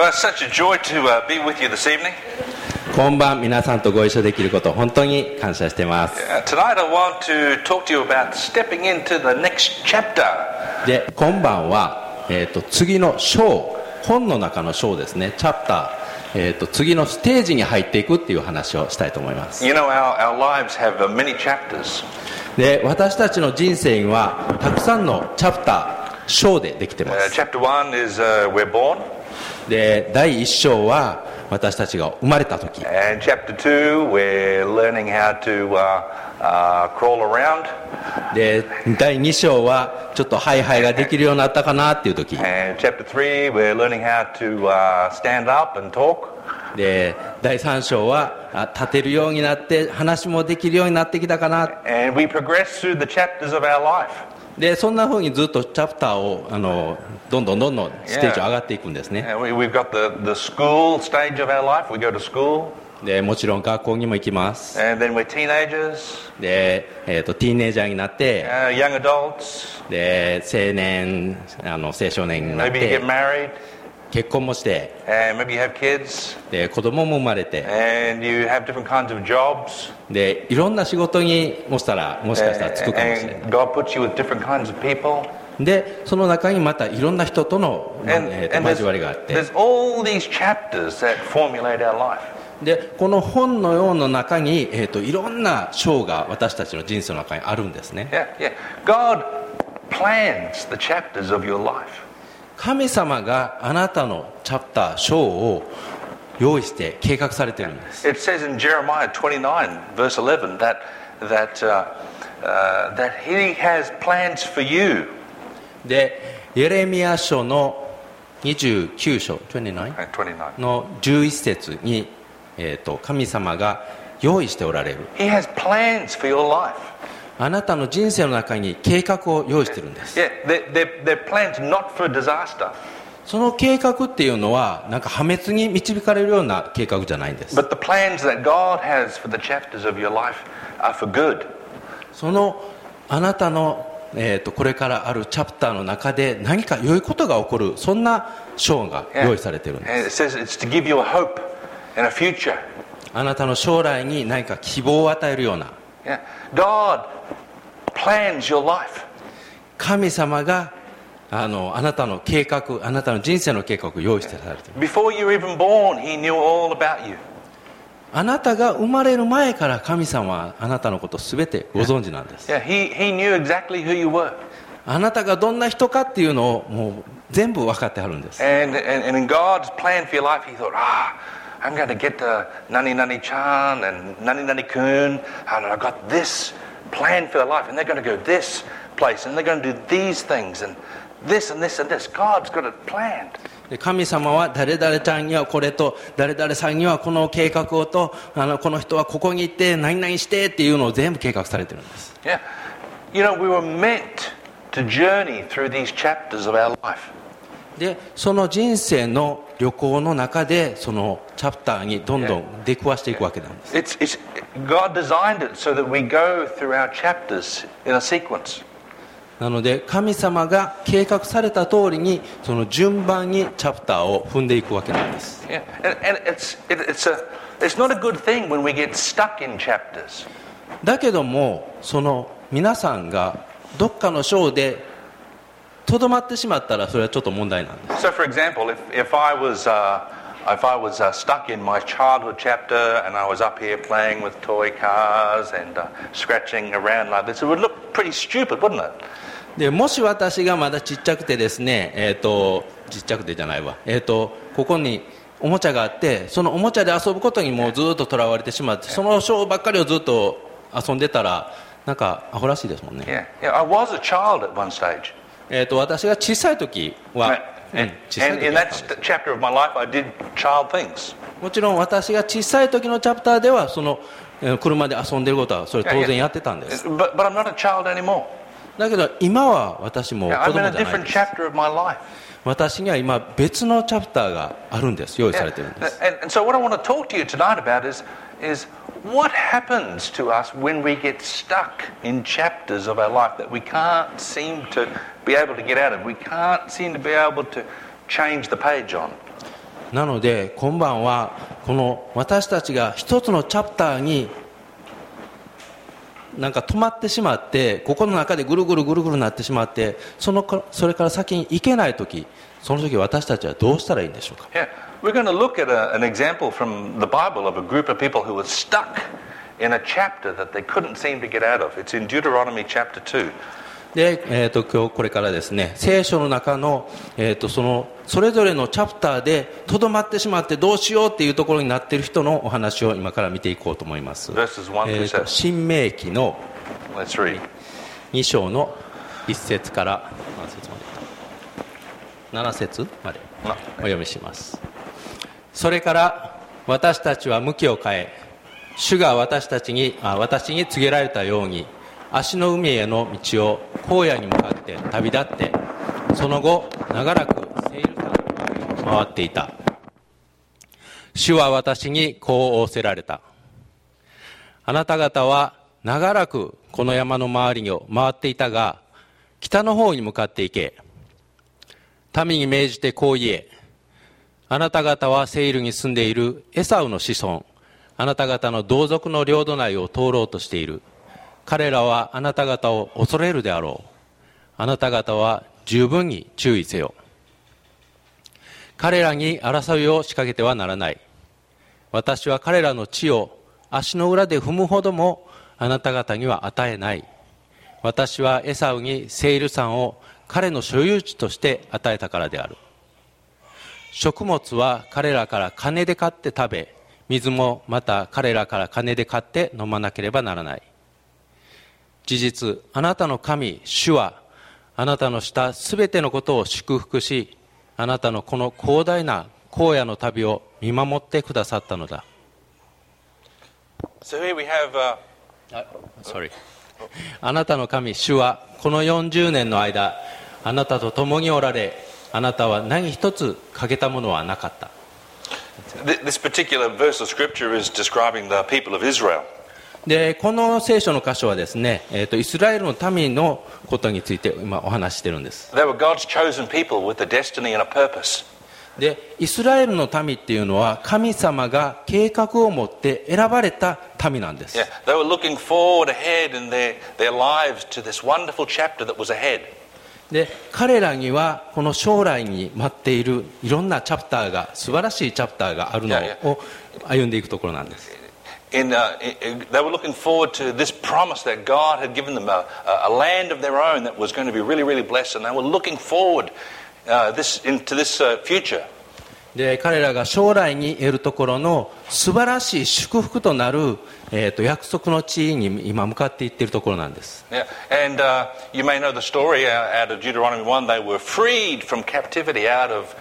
Well, it's such a joy to be with you this evening. 今晩皆さんとご一緒できること本当に感謝しています。 Tonight I want to talk to you about stepping into the next chapter. で、今晩は、次の章、本の中の章ですね、チャプター、次のステージに入っていくっていう話をしたいと思います。 You know, our lives have many chapters. で、私たちの人生にはたくさんのチャプター、章でできてます。 Chapter 1 is we're born. で、第1章は私たちが生まれた時。 And chapter 2 we're learning how to crawl around. で、第2章はちょっとハイハイができるようになったかなっていう時。 And chapter 3 we're learning how to stand up and talk. で、第3章は立てるようになって話もできるようになってきたかな。 And we progress through the chapters of our life. で、そんな風にずっとチャプターをどんどんステージを上がっていくんですね。 And we've got the school stage of our life. We go to school. で、もちろん学校にも行きます。 And then we're teenagers, で、ティーネイジャーになって、 young adults. で、青年、青少年になっ Maybe you get て、 married, 結婚もして、 and maybe you have kids, で、子供も生まれて、 and you have different kinds of jobs. で、いろんな仕事にもしかしたらつくかもしれない。 And God puts you with different kinds of people. で、その中にまたいろんな人との、 And 交わりがあって、 there's all these chapters that formulate our life. で、この本のような中に、いろんな章が私たちの人生の中にあるんですね。 Yeah. God plans the chapters of your life. 神様があなたのチャプター、章を用意して計画されているんです。 It says in Jeremiah 29 verse 11 that He has plans for you. で、エレミヤ書の29章 29 29. の11節に、神様が用意しておられる。 He has plans for your life. あなたの人生の中に計画を用意しているんです。 Yeah, they're plans not for disaster, その計画っていうのはなんか破滅に導かれるような計画じゃないんです。 but the plans that God has for the chapters of your life are for good. そのあなたの、これからあるチャプターの中で何か良いことが起こる、そんな章が用意されているんです。 And it says it's to give you a hope and a future. あなたの将来に何か希望を与えるような。 Yeah. God plans your life. 神様があなたの計画、あなたの人生の計画を用意してされている。 Before you were even born, He knew all about you. あなたが生まれる前から神様はあなたのことを全てご存知なんです。 Yeah, He knew exactly who you were. あなたがどんな人かっていうのをもう全部分かってはるんです。 And in God's plan for your life, He thought, I'm going to get Nani Nani Chan and Nani Nani Kun, and I've got this plan for their life, and they're going to go this place, and they're going to do these things, and this and this and this. God's got it planned. で、神様は誰々ちゃんにはこれと、誰々さんにはこの計画をと、この人はここに行って何々してっていうのを全部計画されてるんです。 Yeah. You know, we were meant to journey through these chapters of our life. で、その人生の旅行の中でそのチャプターにどんどん出くわしていくわけなんです。 God designed it so that we go through our chapters in a sequence. なので神様が計画された通りにその順番にチャプターを踏んでいくわけなんです。 Yeah. And it's not a good thing when we get stuck in chapters. だけどもその皆さんがどっかの章でとどまってしまったらそれはちょっと問題なんです。 So, for example, if I was stuck in my childhood chapter and I was up here playing with toy cars and scratching around like this, it would look pretty stupid, wouldn't it? で、もし私がまだちっちゃくてですね、ちっちゃくてじゃないわ、ここにおもちゃがあってそのおもちゃで遊ぶことにもうずっととらわれてしまってその章ばっかりをずっと遊んでたらなんかアホらしいですもんね。 Yeah. I was a child at one stage. 私が小さい時は、 And 小さい in 時だ that ったんです。 chapter of my life, I did child things. もちろん私が小さい時のチャプターではその車で遊んでることはそれ当然やってたんです。 But I'm not a child anymore. だけど今は私も子 I'm 供 in じ a ゃない different です。 chapter of my life. 私には今別のチャプターがあるんです。用意されてるんです。 And so what I want to talk to you tonight about is what happens to us when we get stuck in chapters of our life that we can't seem to be able to get out of. We can't seem to be able to change the page on. なので今晩はこの私たちが一つのチャプターになんか止まってしまって、ここの中でぐるぐるぐるぐるなってしまって、それから先に行けないとき、その時私たちはどうしたらいいんでしょうか。 Yeah, we're going to look at an example from the Bible of a group of people who were stuck in a chapter that they couldn't seem to get out of. It's in Deuteronomy chapter 2. で、今日これからですね、聖書の中の、それぞれのチャプターでとどまってしまってどうしようっていうところになっている人のお話を今から見ていこうと思います。新明記の2章の1節から7節までお読みします。それから私たちは向きを変え、主が私に告げられたように足の海への道を荒野に向かって旅立って、その後長らくセイル山を回っていた。主は私にこう仰せられた。あなた方は長らくこの山の周りを回っていたが、北の方に向かって行け。民に命じてこう言え。あなた方はセイルに住んでいるエサウの子孫、あなた方の同族の領土内を通ろうとしている。彼らはあなた方を恐れるであろう。あなた方は十分に注意せよ。彼らに争いを仕掛けてはならない。私は彼らの地を足の裏で踏むほどもあなた方には与えない。私はエサウにセイル山を彼の所有地として与えたからである。食物は彼らから金で買って食べ、水もまた彼らから金で買って飲まなければならない。事実、あなたの神、主は、あなたのしたすべてのことを祝福し、あなたのこの広大な荒野の旅を見守ってくださったのだ。 So here we have, Sorry. あなたの神、主は、この40年の間、あなたと共におられ、あなたは何一つ欠けたものはなかった。 this particular verse of scripture is describing the people of Israel. でこの聖書の箇所はですね、イスラエルの民のことについて今お話ししてるんです。 They were God's chosen people with a destiny and a purpose. でイスラエルの民っていうのは神様が計画を持って選ばれた民なんです。 Yeah, they were looking forward ahead in their lives to this wonderful chapter that was ahead. で彼らにはこの将来に待っているいろんなチャプターが、素晴らしいチャプターがあるのを歩んでいくところなんです。 They were looking forward to this promise that God had given them a land of their own that was going to be really, really blessed, and they were looking forward into this future. で彼らが将来に得るところの素晴らしい祝福となる、約束の地に今向かっていっているところなんです。 Yeah. And you may know the story out of Deuteronomy 1. They were freed from captivity out of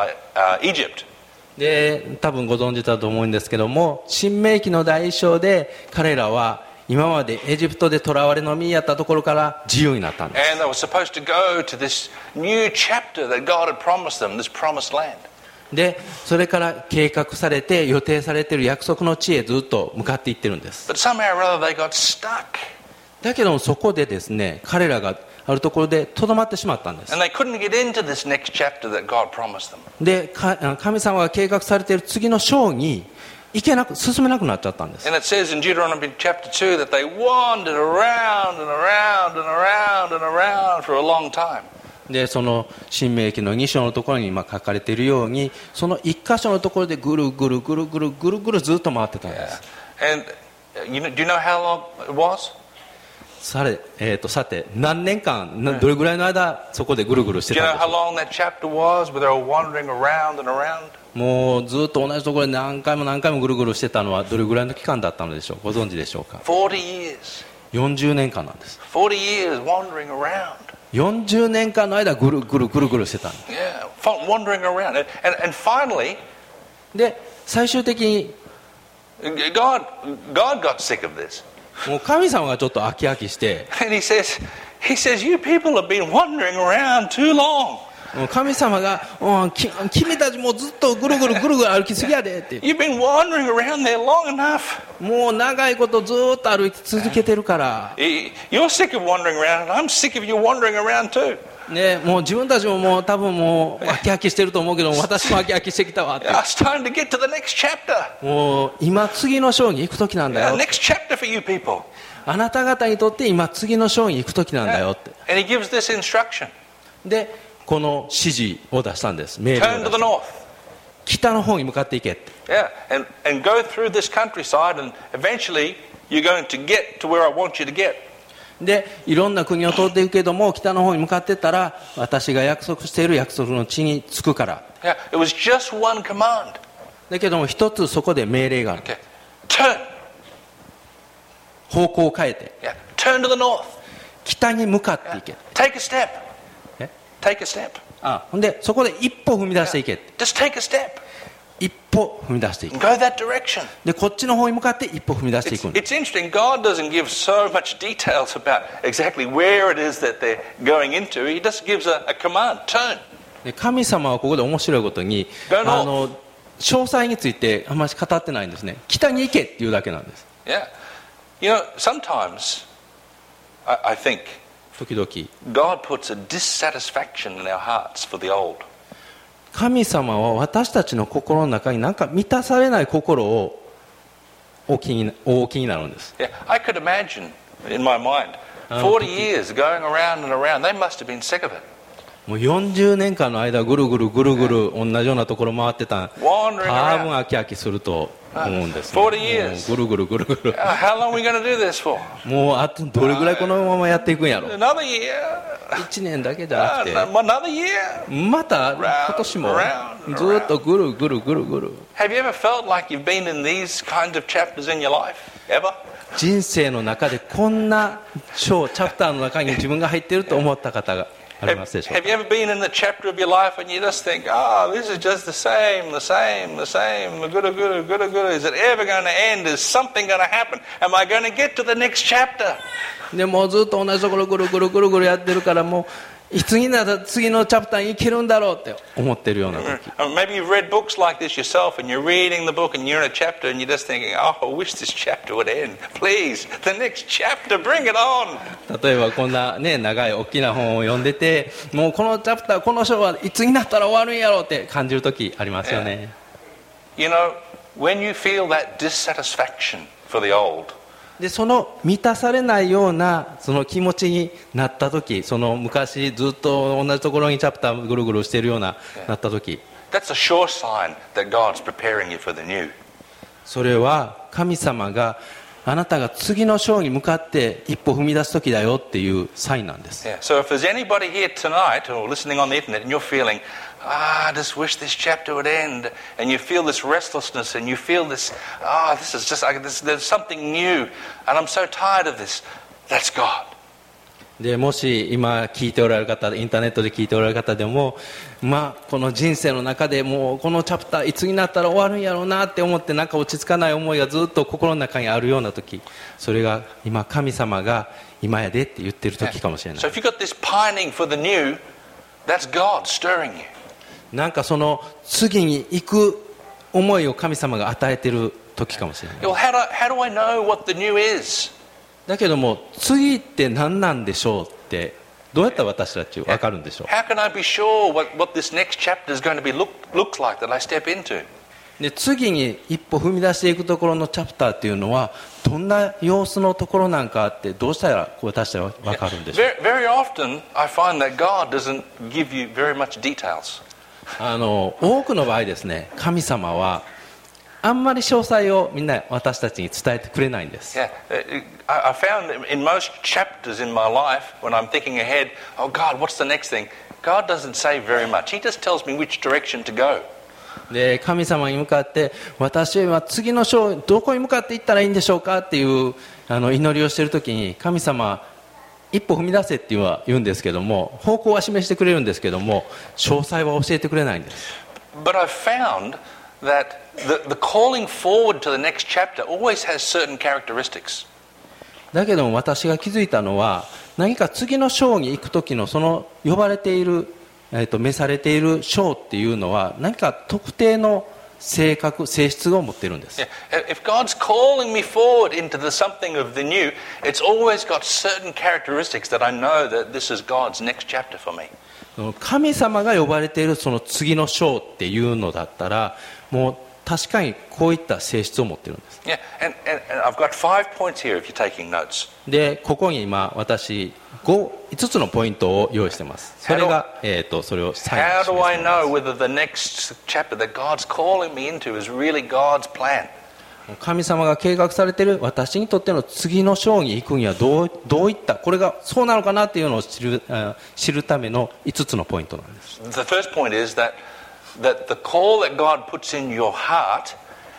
Egypt. で多分ご存知だと思うんですけども、新明記の第一章で彼らは今までエジプトで囚われの身やったところから自由になったんです。 And they were supposed to go to this new chapter that God had promised them, this promised land. でそれから計画されて予定されている約束の地へずっと向かっていってるんです。 But somehow or other they got stuck. だけどもそこでですね、彼らがあるところでとどまってしまったんです。 And they couldn't get into this next chapter that God promised them. で神様が計画されている次の章に進めなくなっちゃったんです。 And it says in Deuteronomy chapter 2 that they wandered around and around and around and around for a long time. でその新明記の2章のところに今書かれているように、その1箇所のところでぐるぐるぐるぐるぐるぐるずっと回ってたんです。 And do you know how long it was? さて何年間、どれぐらいの間そこでぐるぐるして Do you た know んで how しょ long that chapter was where they were wandering around and around? う。もうずっと同じところで何回も何回もぐるぐるしてたのはどれぐらいの期間だったのでしょう。ご存知でしょうか。 40 years. 40年間なんです。 40 years wandering around. 40年間の間ぐるぐるぐるぐるしてたんです。 Yeah, wandering around. And finally, で最終的に God got sick of this. もう神様がちょっと飽き飽きして、 And he says, you people have been wandering around too long. もう神様が、君たちもうずっとぐるぐるぐるぐる歩きすぎやでって言って、 You've been wandering around there long enough. もう長いことずっと歩き続けてるから、 You're sick of wandering around, and I'm sick of you wandering around too. ね、もう自分たちももう多分もう飽き飽きしてると思うけど、私も飽き飽きしてきたわって。 It's time to get to the next chapter. もう今次の章に行く時なんだ The よ。 next chapter for you people. あなた方にとって今次の章に行く時なんだよって。 And he gives this instruction. でこの指示を出したんです。命令を Turn 出 to し the た。 north. 北の方に向かっていけって。 Yeah, and go through this countryside, and eventually you're going to get to where I want you to get. でいろんな国を通っていくけども、北の方に向かってったら私が約束している約束の地に着くから。 Yeah, it was just one command. だけども一つそこで命令がある。 Okay, turn. 方向を変えて Yeah, turn to the north. 北に向かっていけ。 Take a step. え Take a step. ほんでそこで一歩踏み出していけ。 Just take a step. 一歩踏み出していく。 Go that direction. でこっちの方に向かって一歩踏み出していくんです。 It's interesting. God doesn't give so much details about exactly where it is that they're going into. He just gives a command. Turn. で神様はここで面白いことに詳細についてあんまり語ってないんですね。北に行けっていうだけなんです。 Yeah. You know, sometimes I think 時々 God puts a dissatisfaction in our hearts for the old. 神様は私たちの心の中に何か満たされない心をお置きになるんです。 Yeah, I could imagine in my mind 40 years going around and around. They must have been sick of it. もう40年間の間ぐるぐるぐるぐる同じようなところ回ってた。 Wandering 多分 around. 飽き飽きすると思うんです、ね。 40 years. もうぐるぐるぐるぐる。 How long are we going to do this for? もうあとどれぐらいこのままやっていくんやろ。 Another year. 1年だけじゃなくて Another year. また今年もずっとぐるぐるぐるぐる。 Have you ever felt like you've been in these kinds of chapters in your life? Ever? 人生の中でこんな章チャプターの中に自分が入っていると思った方がありますでしょう Have か。 you ever been in the chapter of your life and you just think, oh, this is just the same, the same, the same, the guru, guru, guru, guru. Is it ever going to end? Is something going to happen? Am I going to get to the next chapter? でもうずっと同じところぐるぐるぐるぐるやってるから、もういつになったら次のチャプターに行けるんだろうって思ってるような時。 Maybe you've read books like this yourself and you're reading the book and you're in a chapter and you're just thinking, oh, I wish this chapter would end. Please, the next chapter, bring it on. 例えばこんなね長い大きな本を読んでて、もうこのチャプターこの章はいつになったら終わるんやろうって感じる時ありますよね。 You know, when you feel that dissatisfaction for the old, でその満たされないようなその気持ちになった時、その昔ずっと同じところにチャプターぐるぐるしているようななった時、 that's a sure sign that God's preparing you for the new. それは神様があなたが次の章に向かって一歩踏み出す時だよっていうサインなんです。 Yeah. So if there's anybody here tonight or listening on the internet and you're feeling, I just wish this chapter would end, and you feel this restlessness and you feel this, this is just like this, there's something new, and I'm so tired of this, that's God. でもし今聞いておられる方、インターネットで聞いておられる方でも、この人生の中でもうこのチャプターいつになったら終わるんやろうなって思って、なんか落ち着かない思いがずっと心の中にあるような時、それが今神様が今やでって言ってる時かもしれない。 So if you've got this pining for the new, that's God stirring you. なんかその次に行く思いを神様が与えてる時かもしれない。 Well, how do I know what the new is? だけども次って何なんでしょうってどうやったら私たち分かるんでしょう。 How can I be sure what this next chapter is going to be looks like that I step into? で次に一歩踏み出していくところのチャプターっていうのはどんな様子のところなんかってどうしたら私たちは分かるんでしょう。 Very often I find that God doesn't give you very much details. 多くの場合ですね、神様はあんまり詳細をみんな私たちに伝えてくれないんです。 Yeah, I found in most chapters in my life when I'm thinking ahead, oh God, what's the next thing? God doesn't say very much. He just tells me which direction to go. で神様に向かって私は次の章どこに向かっていったらいいんでしょうかっていう祈りをしているときに、神様一歩踏み出せって言うんですけども、方向は示してくれるんですけども詳細は教えてくれないんです。 But I've found that the calling forward to the next chapter always has certain characteristics. だけども私が気づいたのは、何か次の章に行く時のその呼ばれている、召されている章っていうのは何か特定の性格、性質を持っているんです。 Yeah. If God's calling me forward into something of the new, it's always got certain characteristics that I know that this is God's next chapter for me. 神様が呼ばれているその次の章っていうのだったら、もう確かにこういった性質を持っているんです。 Yeah. And I've got 5 points here if you're taking notes. で、ここに今私5つのポイントを用意しています。それが、それを最後に How 示 do I していま know whether the next chapter that God's calling me into is really God's plan? す。神様が計画されている私にとっての次の章に行くにはどういったこれがそうなのかなっていうのを知るための5つのポイントなんです。 The first point is that the call that God puts in your heart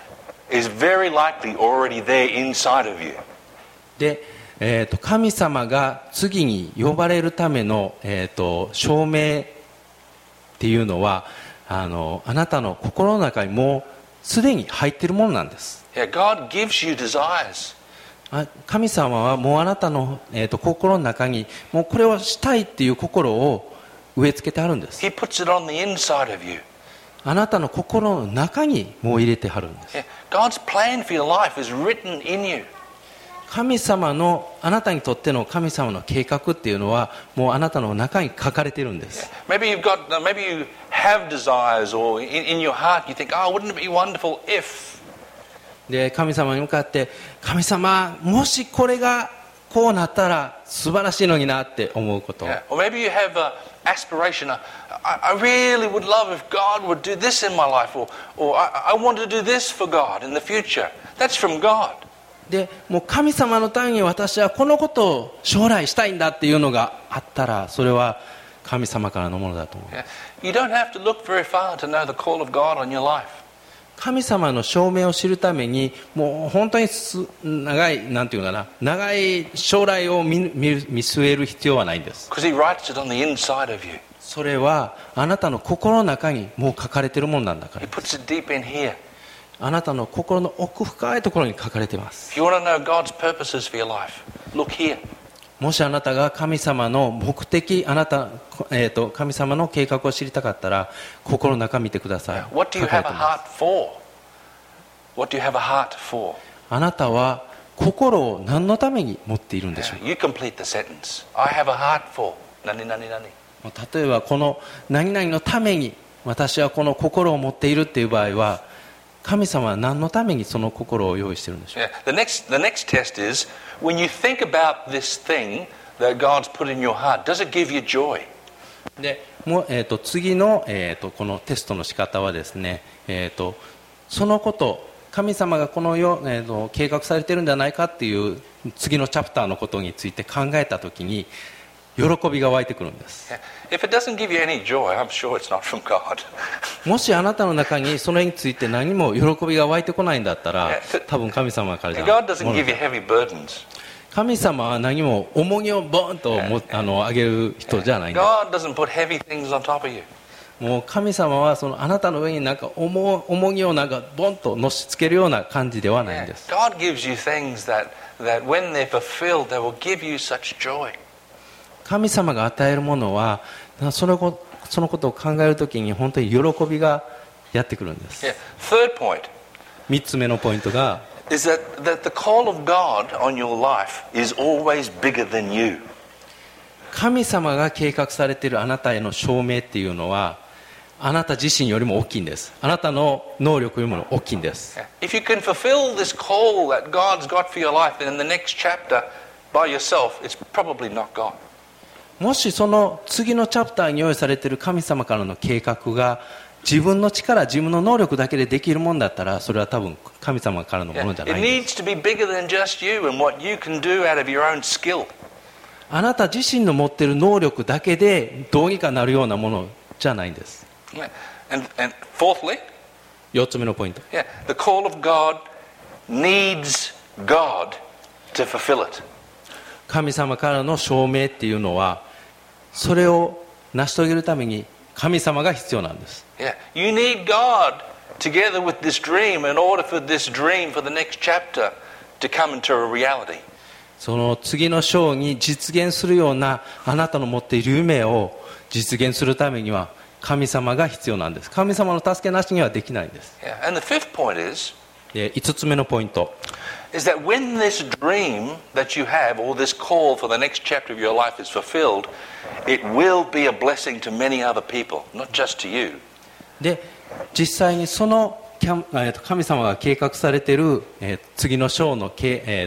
is very likely already there inside of you. で、神様が次に呼ばれるための、証明っていうのはあなたの心の中にもうすでに入っているものなんです。 Yeah, God gives you desires. 神様はもうあなたの、心の中にもうこれをしたいっていう心を植え付けてあるんです。 He puts it on the inside of you. あなたの心の中にもう入れてはるんです。 Yeah, God's plan for your life is written in you. 神様のあなたにとっての神様の計画っていうのはもうあなたの中に書かれているんです。 Maybe you have desires, or in your heart you think, oh, wouldn't it be wonderful if? で、神様に向かって神様もしこれがこうなったら素晴らしいのになって思うこと。 Yeah. Or maybe you have an aspiration. I really would love if God would do this in my life, or I want to do this for God in the future. That's from God. で、もう神様のために私はこのことを将来したいんだっていうのがあったらそれは神様からのものだと思う。 Yeah. You don't have to look very far to know the call of God on your life. 神様の証明を知るためにもう本当に長いなんていうかな長い将来を見据える必要はないんです。 Because He writes it on the inside of you. それはあなたの心の中にもう書かれているものなんだから。 He puts it deep in here. あなたの心の奥深いところに書かれています。 If you want to know God's purposes for your life, look here. もしあなたが神様の目的、神様の計画を知りたかったら心の中見てください。 What do you 書かれ have て a います。 heart for? What do you have a heart for? あなたは心を何のために持っているんでしょうか。 You complete the sentence. I have a heart for. Nani, nani, nani. 例えばこの何々のために私はこの心を持っているっていう場合は神様は何のためにその心を用意しているんでしょう。 Yeah. The next test is when you think about this thing that God's put in your heart, does it give you joy? でもう、次の、このテストの仕方はですね、そのこと神様がこの世、計画されているんじゃないかっていう次のチャプターのことについて考えたときに喜びが湧いてくるんです。 If it doesn't give you any joy, I'm sure it's not from God. もしあなたの中にそれについて何も喜びが湧いてこないんだったら多分神様からじゃない。 God doesn't give you heavy burdens. 神様は何も重荷をボーンと上げる人じゃないんです。 God doesn't put heavy things on top of you. もう神様はそのあなたの上になんか重荷をなんかボンと乗し付けるような感じではないんです。 God gives you things that when they're fulfilled, they will give you such joy. 神様が与えるものはそのことを考えるときに本当に喜びがやってくるんです。 Yeah. Third point 3つ目のポイントが is that the call of God on your life is always bigger than you. 神様が計画されているあなたへの証明っていうのはあなた自身よりも大きいんです。あなたの能力よりも大きいんです。 If you can fulfill this call that God's got for your life, then in the next chapter by yourself, it's probably not God. もしその次のチャプターに用意されている神様からの計画が自分の力、自分の能力だけでできるもんだったらそれは多分神様からのものじゃ It ないんです。 needs to be bigger than just you and what you can do out of your own skill. あなた自身の持っている能力だけでどうにかなるようなものじゃないんです。 Yeah. And fourthly, 4つ目のポイント。 the call of God needs God to fulfill it. 神様からの証明っていうのはそれを成し遂げるために神様が必要なんです。 Yeah. You need God together with this dream in order for this dream for the next chapter to come into a reality. その次の章に実現するようなあなたの持っている夢を実現するためには神様が必要なんです。神様の助けなしにはできないんです。 Yeah. And the fifth point is 5つ目のポイント is that when this dream that you have or this call for the next chapter of your life is fulfilled, it will be a blessing to many other people, not just to you. で、実際にその神様が計画されている、次の章の、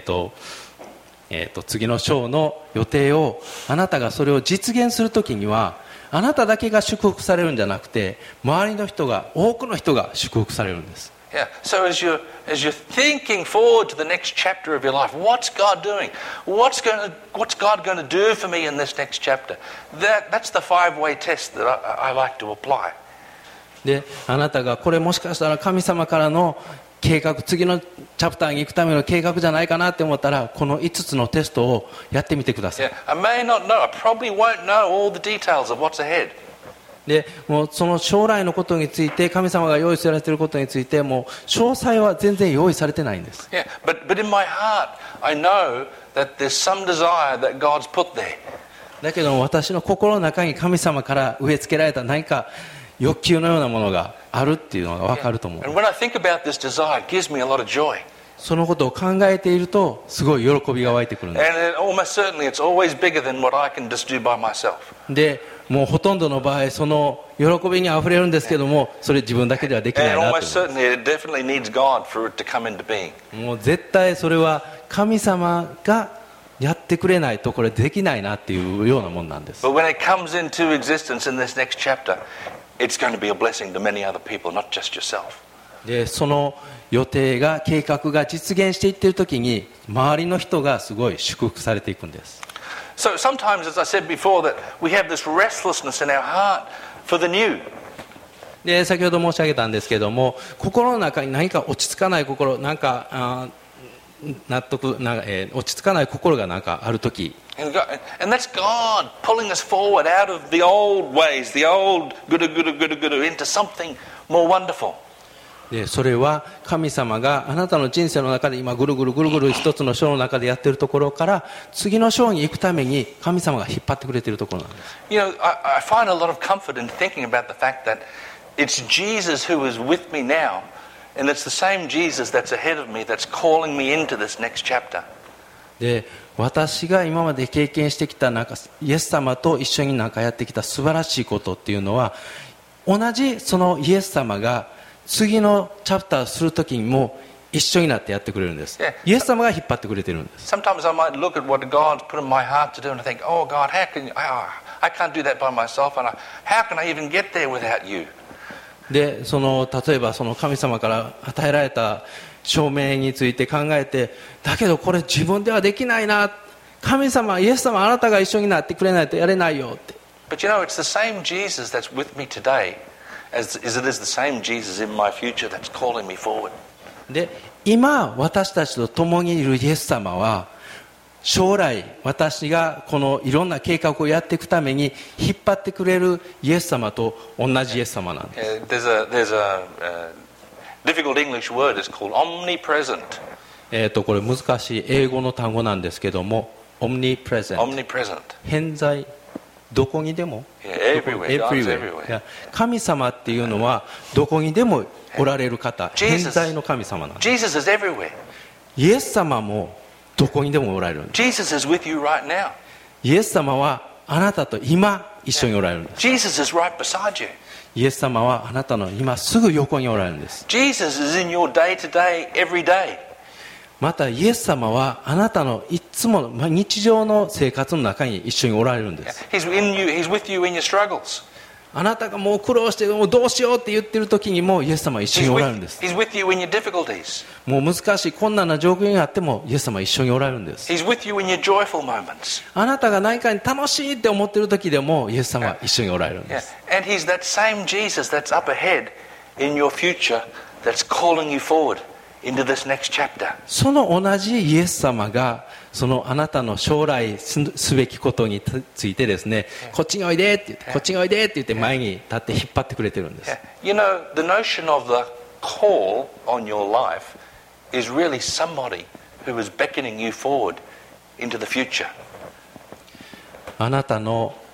次の章の予定を、あなたがそれを実現するときには、あなただけが祝福されるんじゃなくて、周りの人が、多くの人が祝福されるんです。 Yeah. So as you're thinking forward to the next chapter of your life, what's God doing? What's God going to do for me in this next chapter? That's the 5-way test that I like to apply. で、あなたがこれもしかしたら神様からの計画、次のチャプターに行くための計画じゃないかなって思ったら、この5つのテストをやってみてください。 Yeah. I may not know. I probably won't know all the details of what's ahead. で、もうその将来のことについて、神様が用意されていることについて、もう詳細は全然用意されてないんです。 Yeah. But in my heart, I know that there's some desire that God's put there. だけども私の心の中に神様から植え付けられた何か欲求のようなものがあるっていうのが分かると思う。 And when I think about this desire, it gives me a lot of joy. そのことを考えているとすごい喜びが湧いてくるんです。 And almost certainly it's always bigger than what I can just do by myself. で、もうほとんどの場合その喜びにあふれるんですけども、それ自分だけではできない And なと almost 思います。 certainly it definitely needs God for it to come into being. もう絶対それは神様がやってくれないとこれできないなっていうようなもんなんです。 But when it comes into existence in this next chapter, it's going to be a blessing to many other people, not just yourself. で、その予定が計画が実現していっているときに周りの人がすごい祝福されていくんです。 So sometimes, as I said before, that we have this restlessness in our heart for the new. で、先ほど申し上げたんですけども、心の中に何か落ち着かない心、なんか納得落ち着かない心がなんかあるとき、 And that's God pulling us forward out of the old ways, the old guru into something more wonderful. で、それは神様があなたの人生の中で今ぐるぐる一つの章の中でやっているところから次の章に行くために神様が引っ張ってくれているところなんです。 You know, I find a lot of comfort in thinking about the fact that it's Jesus who is with me now, and it's the same Jesus that's ahead of me that's calling me into this next chapter. で、私が今まで経験してきたなんかイエス様と一緒になんかやってきた素晴らしいことっていうのは、同じそのイエス様が次のチャプターするときにも一緒になってやってくれるんです。イエス様が引っ張ってくれてるんです。 Sometimes I might look at what God's put in my heart to do and I think, oh God, how can I can't do that by myself, and how can I even get there without you? で、例えばその神様から与えられた証明について考えて、だけどこれ自分ではできないな、神様、イエス様あなたが一緒になってくれないとやれないよって。 But you know, it's the same Jesus that's with me today as it is the same Jesus in my future that's calling me forward. で、今私たちと共にいるイエス様は将来私がこのいろんな計画をやっていくために引っ張ってくれるイエス様と同じイエス様なんです。 There's a difficult English word. It's called omnipresent. これ難しい英語の単語なんですけども、omnipresent。 Omnipresent. 偏在、どこにでも。 Yeah, everywhere. God's everywhere. いや、神様っていうのはどこにでもおられる方、偏在の神様なんです。 Jesus is everywhere. イエス様もどこにでもおられるんです。 Jesus is with you right now. イエス様はあなたと今一緒におられるんです。 Jesus is right beside you. イエス様はあなたの今すぐ横におられるんです。 Jesus is in your day to day, every day. またイエス様はあなたのいつもの日常の生活の中に一緒におられるんです。 He's with you in your struggles. あなたがもう苦労してもうどうしようって言ってる時にもイエス様は一緒におられるんです。 He's with you in your difficulties. もう難しい困難な状況にあってもイエス様は一緒におられるんです。 He's with you in your joyful moments. あなたが何かに楽しいって思ってる時でもイエス様は一緒におられるんで Yeah. す。 And He's that same Jesus that's up ahead in your future that's calling you forward into this next chapter. その同じイエス様がそのあなたの将来すべきことについてですね、こっちにおいでって言って、こっちにおいでって言って前に立って引っ張ってくれてるんです。 Yeah. You know, the notion of the call on your life is really somebody who is beckoning you forward into the future. あなたの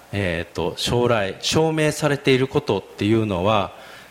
将来証明されていることっていうのは、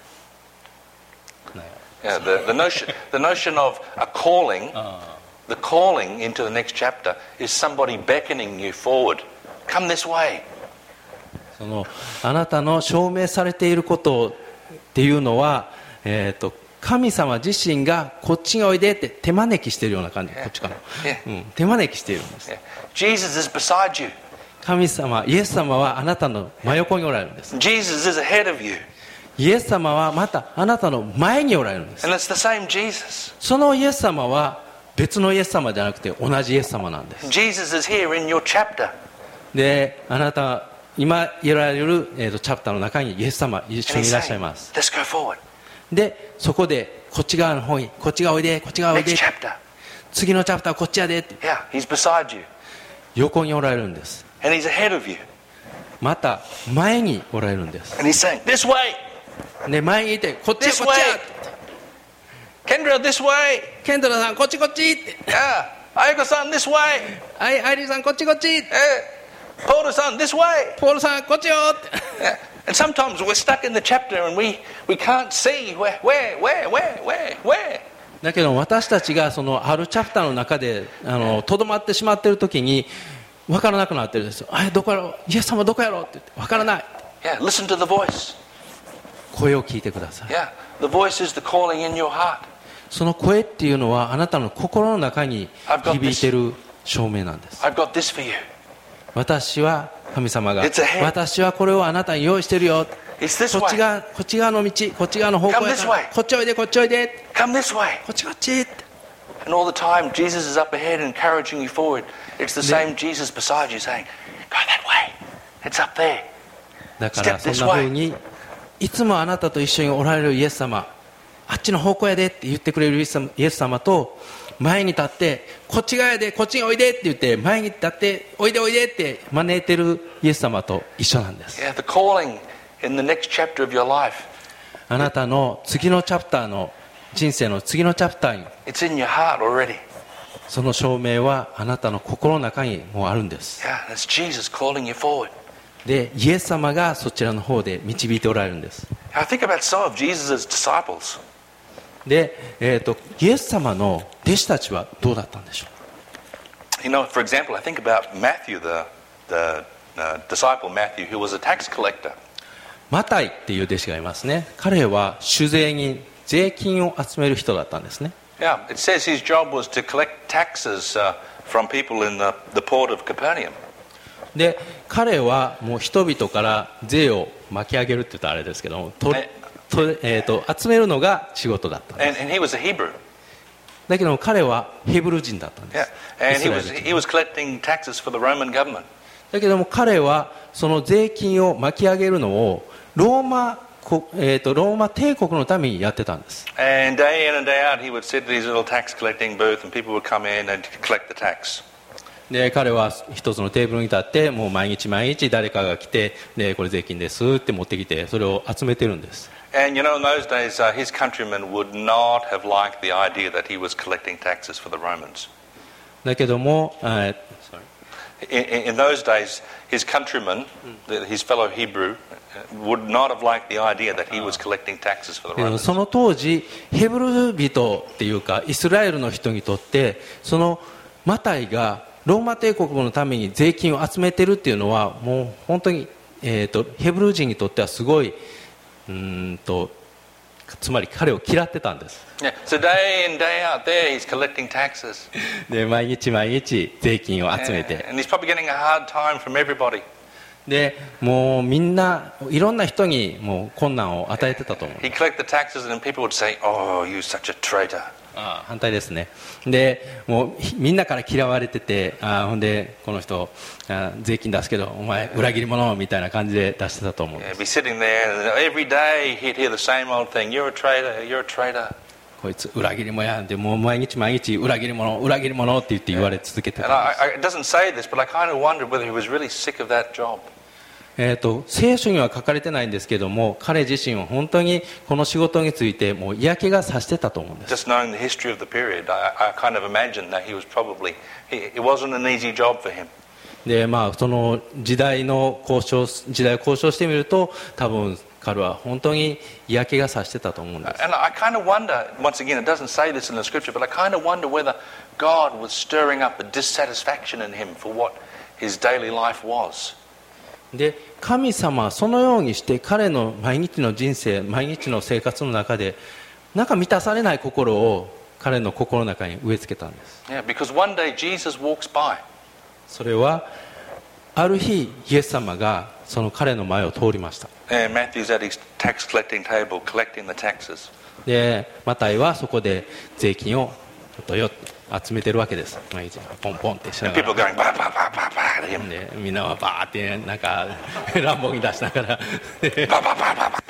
Yeah, the notion of a calling, the calling into the next chapter is somebody beckoning you forward. Come this way. そのあなたの証明されていることっていうのは、神様自身がこっちにおいでって手招きしているような感じ、こっちかな、手招きしているんです。 Jesus is beside you. 神様、イエス様はあなたの真横におられるんです。 Jesus is ahead of you. イエス様はまたあなたの前におられるんです。 And it's the same Jesus. そのイエス様は別のイエス様じゃなくて同じイエス様なんです。 Jesus is here in your chapter. で、あなた今いられる、チャプターの中にイエス様一緒にいらっしゃいます。 Let's go forward. で、そこでこっち側の方に、こっち側おいで、こっち側おいで、 Next chapter. 次のチャプターこっちやでって Yeah, he's beside you. 横におられるんです。 And he's ahead of you. また前におられるんです。 And he's saying, this way. で、前にいて、こっちや This こっちや way. Kendra, this way. ケンドラさんこっちこっちって、 Yeah. Ayako-san, this way. アイリーさんこっちこっち、 Paul-san, this way. ポールさんこっちよって Yeah. And sometimes we're stuck in the chapter and we can't see where. だけど私たちがそのあるチャプターの中でとどまってしまっている時に分からなくなってるんですよ。どこやろう、イエス様どこやろうって言って分からない。 Yeah, listen to the voice. 声を聞いてください。 Yeah, the voice is the calling in your heart. その声っていうのはあなたの心の中に響いている証明なんです。 I've got this for you. 私は神様が It's ahead. 私はこれをあなたに用意してるよ。 It's this こっち way. 側、こっち側の道、こっち側の方向 Come や this から way. こっちおいでこっちおいで、 Come this way. こっちこっちって。 And all the time, Jesus is up ahead encouraging you forward. It's the same Jesus beside you saying, go that way. It's up there. だからそんな風にいつもあなたと一緒におられるイエス様、あっちの方向やでって言ってくれるイエス様と前に立ってこっち側やでこっちにおいでって言って前に立っておいでおいでって招いてるイエス様と一緒なんです。 Yeah, the calling in the next chapter of your life. あなたの次のチャプターの人生の次のチャプターに It's in your heart already. その証明はあなたの心の中にもうあるんです。 Yeah, that's Jesus calling you forward. で、イエス様がそちらの方で導いておられるんです。 I think about some of Jesus' disciples. で、イエス様の弟子たちはどうだったんでしょう。 You know, for example, I think about Matthew, the disciple Matthew, who was a tax collector. マタイっていう弟子がいますね。彼は酒税人、税金を集める人だったんですね。 Yeah, it says his job was to collect taxes from people in the port of Capernaum. で、彼はもう人々から税を巻き上げるって言ったらあれですけども、集めるのが仕事だったんです。 And he was a Hebrew. だけども彼はヘブル人だったんで Yeah, す。 and イスラエル人 he was collecting taxes for the Roman government. だけども彼はその税金を巻き上げるのをローマ帝国のためにやってたんです。 And day in and day out, he would sit at his little tax collecting booth, and people would come in and collect the tax. で彼は一つのテーブルに立ってもう毎日誰かが来てでこれ税金ですって持ってきてそれを集めてるんです。 And you know, in those days, his countrymen would not have liked the idea that he was collecting taxes for the Romans. だけども、 In those days, his countrymen, his fellow Hebrew, would not have liked the idea that he was collecting taxes for the Romans. その当時ヘブル人っていうかイスラエルの人にとってそのマタイがローマ帝国のために税金を集めてるっていうのはもう本当に、ヘブル人にとってはすごいつまり彼を嫌ってたんです。 Yeah, so day in, day out there, he's collecting taxes. で毎日税金を集めて And he's probably getting a hard time from everybody. でもうみんないろんな人にもう困難を与えてたと思う。 He'd collect the taxes and people would say, oh, you're such a traitor. 反対ですね。でもうみんなから嫌われててほんでこの人税金出すけどお前裏切り者みたいな感じで出してたと思うんで He'd す。 be sitting there, and every day he'd hear the same old thing, you're a traitor, you're a traitor. こいつ裏切り者やんでもう毎日裏切り者って言われ続けて And たんです。 it doesn't say this, but I kind of wondered whether he was really sick of that job. 聖書には書かれてないんですけども彼自身は本当にこの仕事についてもう嫌気がさしてたと思うんです。 Just knowing the history of the period, I kind of imagined that he was probably, it wasn't an easy job for him. でその時代を交渉してみると、多分彼は本当に嫌気がさしてたと思うんです。 And I kind of wonder, once again, it doesn't say this in the scripture, but I kind of wonder whether God was stirring up a dissatisfaction in him for what his daily life was. で神様はそのようにして彼の毎日の人生、毎日の生活の中でなんか満たされない心を彼の心の中に植え付けたんです。 Yeah, because one day Jesus walks by. それはある日イエス様がその彼の前を通りました。 And Matthew's at his tax collecting table collecting the taxes. でマタイはそこで税金を集めてるわけです。毎日ポンポンってしな And が people ら going, bah, bah, bah, bah, bah, to him. でみんなはバーってなんか乱暴に出しながら Bah, bah, bah, bah, bah,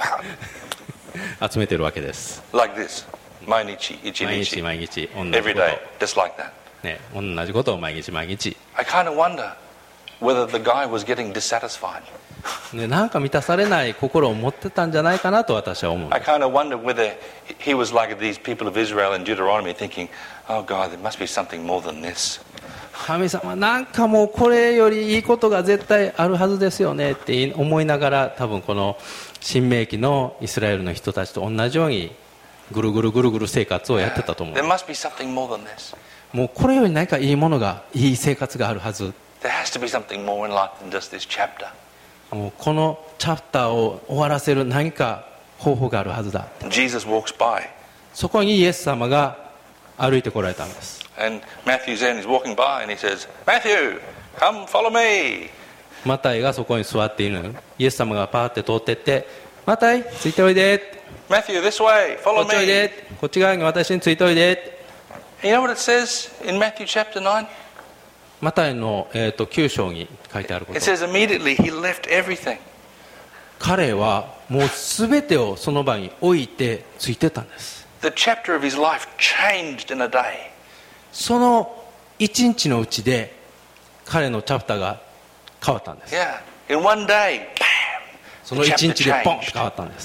bah. 集めてるわけです。 Like this. 毎日毎日毎日同じ every こ day, と、 just like that. ね、同じことを毎日毎日 I kind of wonder whether the guy was getting dissatisfied. でなんか満たされない心を持ってたんじゃないかなと私は思う。 I kind of wonder whether he was like these people of Israel in Deuteronomy thinking, oh God, there must be something more than this. 神様なんかもうこれよりいいことが絶対あるはずですよねって思いながら、多分この新明記のイスラエルの人たちと同じようにぐるぐるぐるぐる生活をやってたと思う。 There must be something more than this. もうこれより何かいいものが、いい生活があるはず。 There has to be something more in life than just this chapter. もうこのチャプターを終わらせる何か方法があるはずだ。 And Jesus walks by. そこにイエス様が歩いてこられたんです。 And Matthew's in, he's walking by and he says, Matthew, come follow me. マタイがそこに座っているのにイエス様がパーって通っていって、マタイついておいで、 Matthew, this way, こ follow っちおい me. で、こっち側に私についておいで。 You know what it says in Matthew chapter 9? マタイの、9章に書いてあるこ It と、 says immediately he left everything. 彼はもう全てをその場に置いてついてたんです。 The chapter of his life changed in a day. その一日のうちで彼のチャプターが変わったんです。 Yeah. In one day, bam. その一日でポンと変わったんです。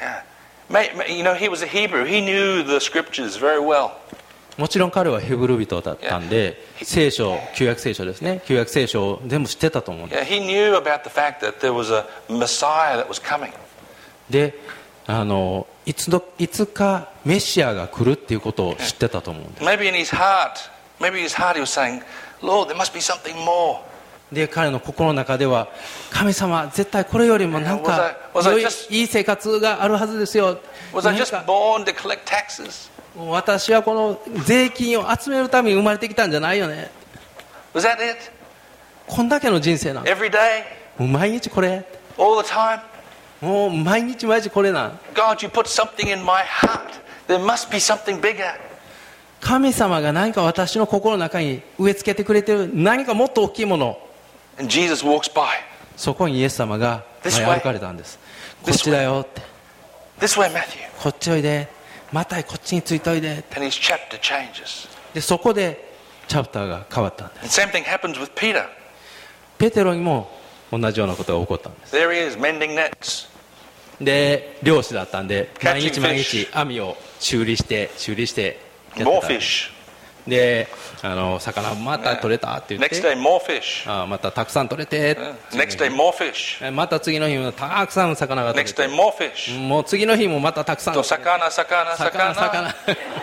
Yeah. You know, he was a Hebrew. He knew the scriptures very well. もちろん彼はヘブル人だったんで、聖書、旧約聖書ですね、旧約聖書を全部知ってたと思うんです。 Yeah, he knew about the fact that there was a Messiah that was coming. で、いつかメシアが来るっていうことを知ってたと思うんです。 Maybe in his heart he was saying, Lord, there must be something more. で、彼の心の中では、神様、絶対これよりもなんか Was I just- いい生活があるはずですよ。 Was I 何 just か born to collect taxes? 私はこの税金を集めるために生まれてきたんじゃないよね。 Was that it? こんだけの人生なん。 Every day? もう毎日これ。 All the time? もう毎日毎日これなん。 God, you put something in my heart. There must be something bigger. 神様が何か私の心の中に植え付けてくれてる何かもっと大きいもの、 And Jesus walks by. そこにイエス様が This 前 way. 歩かれたんです。 This こっちだよって、 This way, Matthew. こっちおいで、またこっちについておいで。 And his chapter changes. でそこでチャプターが変わったんです。 And same thing happens with Peter. ペテロにも同じようなことが起こったんです。 There he is, mending nets. で漁師だったんで Catching 毎日毎日網を修理してやってた。 More fish. で魚また取れたって言っ Next て、 day, more fish. またたくさん取れて、 Next day, more fish. また次の日もたくさん魚が取れ Next て、 day, more fish. もう次の日もまたたくさん So, sakana, sakana, 魚 sakana.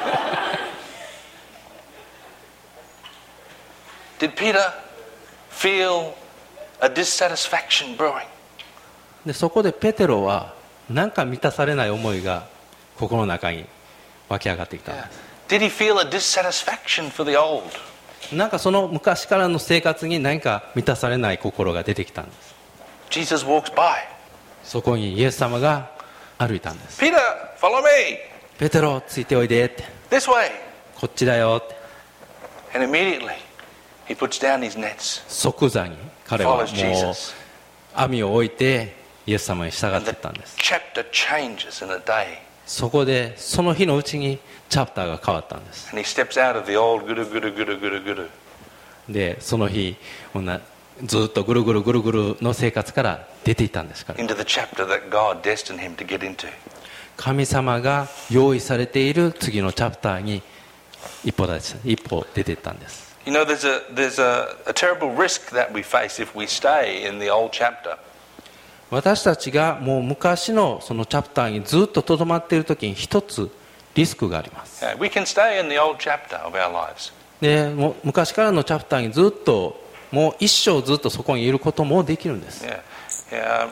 Did Peter feel a dissatisfaction brewing? でそこでペテロはなんか満たされない思いが心の中に湧き上がってきたんです。 Did he feel a dissatisfaction for the old? なんかその昔からの生活に何か満たされない心が出てきたんです。 Jesus walks by. そこにイエス様が歩いたんです。 Peter, follow me. ペテロついておいでって、 This way. こっちだよって。 And immediately, he puts down his nets. 即座に彼はもう Follows Jesus. 網を置いてイエス様に従っ And てい the ったんです。 chapter changes in a day. そこでその日のうちにチャプターが変わったんです。 And he steps out of the old guru, guru, guru, guru, guru. でその日ずっとぐるぐるぐるぐるの生活から出ていたんですから、 Into the chapter that God destined him to get into. 神様が用意されている次のチャプターに一歩出ていったんです。 You know, there's a terrible risk that we face if we stay in the old chapter. 私たちがもう昔のそのチャプターにずっととどまっているときに一つリスクがあります。 Yeah, we can stay in the old chapter of our lives. でもう昔からのチャプターにずっともう一生ずっとそこにいることもできるんです。 Yeah. Yeah.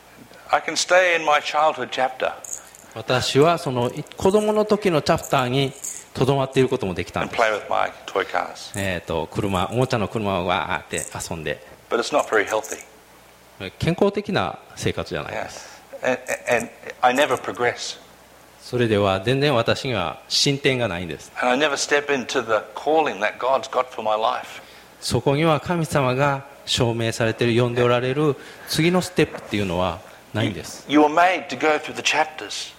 I can stay in my childhood chapter. 私はその子供の時のチャプターにとどまっていることもできたん And です。 play with my toy cars. おもちゃの車をわーって遊んで But it's not very healthy. 健康的な生活じゃない Yeah. です。 And I never progress. それでは全然私には進展がないんです。 And I never step into the calling that God's got for my life. そこには神様が証明されている呼んでおられる次のステップっていうのはないんです。 You were made to go through the chapters.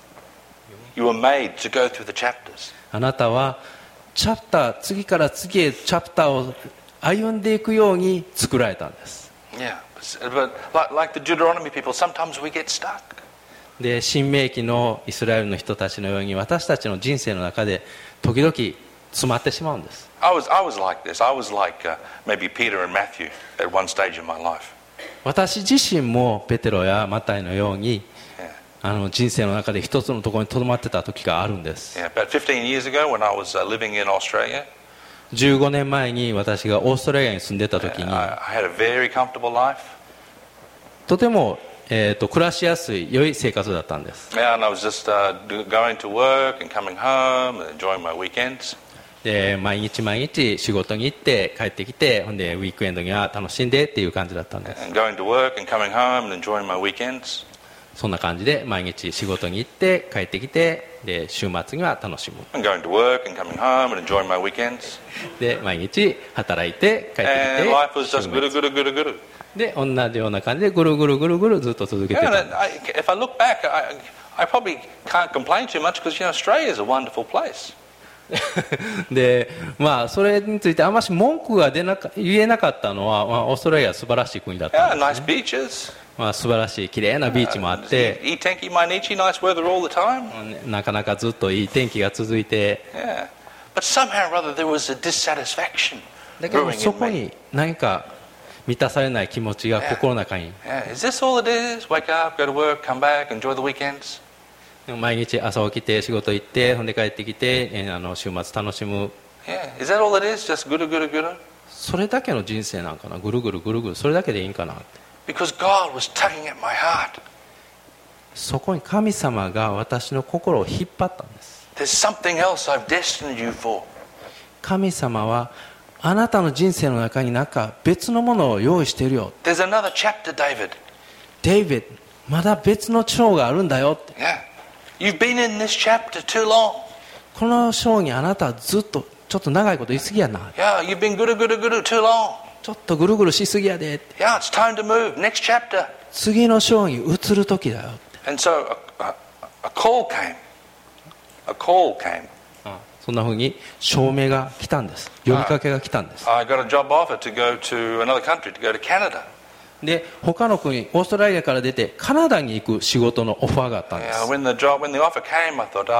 You were made to go through the chapters. あなたはチャプター次から次へチャプターを歩んでいくように作られたんです。 Yeah. But like the Deuteronomy people, sometimes we get stuck. で新明記のイスラエルの人たちのように私たちの人生の中で時々詰まってしまうんです。 I was like this. I was like maybe Peter and Matthew at one stage in my life. 私自身もペテロやマタイのように Yeah. 人生の中で一つのところにとどまってた時があるんです。 Yeah. About 15 years ago, when I was living in Australia, 15年前に私がオーストラリアに住んでた時に I had a very comfortable life. とても、暮らしやすい良い生活だったんです。 Yeah, and I was just going to work and coming home and enjoying my weekends. で毎日毎日仕事に行って帰ってきてほんでウィークエンドには楽しんでっていう感じだったんです。 And going to work and coming home and enjoying my weekends. そんな感じで毎日仕事に行って帰ってきてで週末には楽しむ And going to work and coming home and enjoying my weekends. で毎日働いて帰って And き life was て just 週 guru 末 guru guru guru. で同じような感じでぐるぐるぐるぐるずっと続けて Yeah, た and if I look back, I probably can't complain too much because Australia is a wonderful place. でまあそれについてあんまし文句が言えなかったのは、オーストラリアは素晴らしい国だった Yeah, んです nice beaches. 素晴らしい綺麗なビーチもあって、 Ii tenki mainichi, nice weather all the time. なかなかずっといい天気が続いて Yeah. But somehow or other there was a dissatisfaction だけど brewing そ in こ me. に何か満たされない気持ちが心の中に Yeah. Is this all it is? Wake up, go to work, come back, enjoy the weekends? 毎日朝起きて仕事行ってほんで帰ってきて週末楽しむ Yeah. Is that all it is? Just guru guru guru? それだけの人生なんかなぐるぐるぐるぐるそれだけでいいんかなって Because God was tugging at my heart. そこに神様が私の心を引っ張ったんです。 There's something else I've destined you for. 神様はあなたの人生の中に何か別のものを用意しているよ。 There's another chapter, David. デイビッドまだ別の章があるんだよって。 Yeah. You've been in this chapter too long. この章にあなたはずっとちょっと長いこと言い過ぎやな。 Yeah, you've been guru guru guru too long. ちょっとぐるぐるしすぎやでって。 Yeah, it's time to move. Next chapter. 次の章に移る時だよって。 And so a call came. A call came. そんな風に証明が来たんです。呼びかけが来たんです。 I got a job offer to go to another country, to go to Canada. で他の国オーストラリアから出てカナダに行く仕事のオファーがあったんです。 When the offer came, I thought,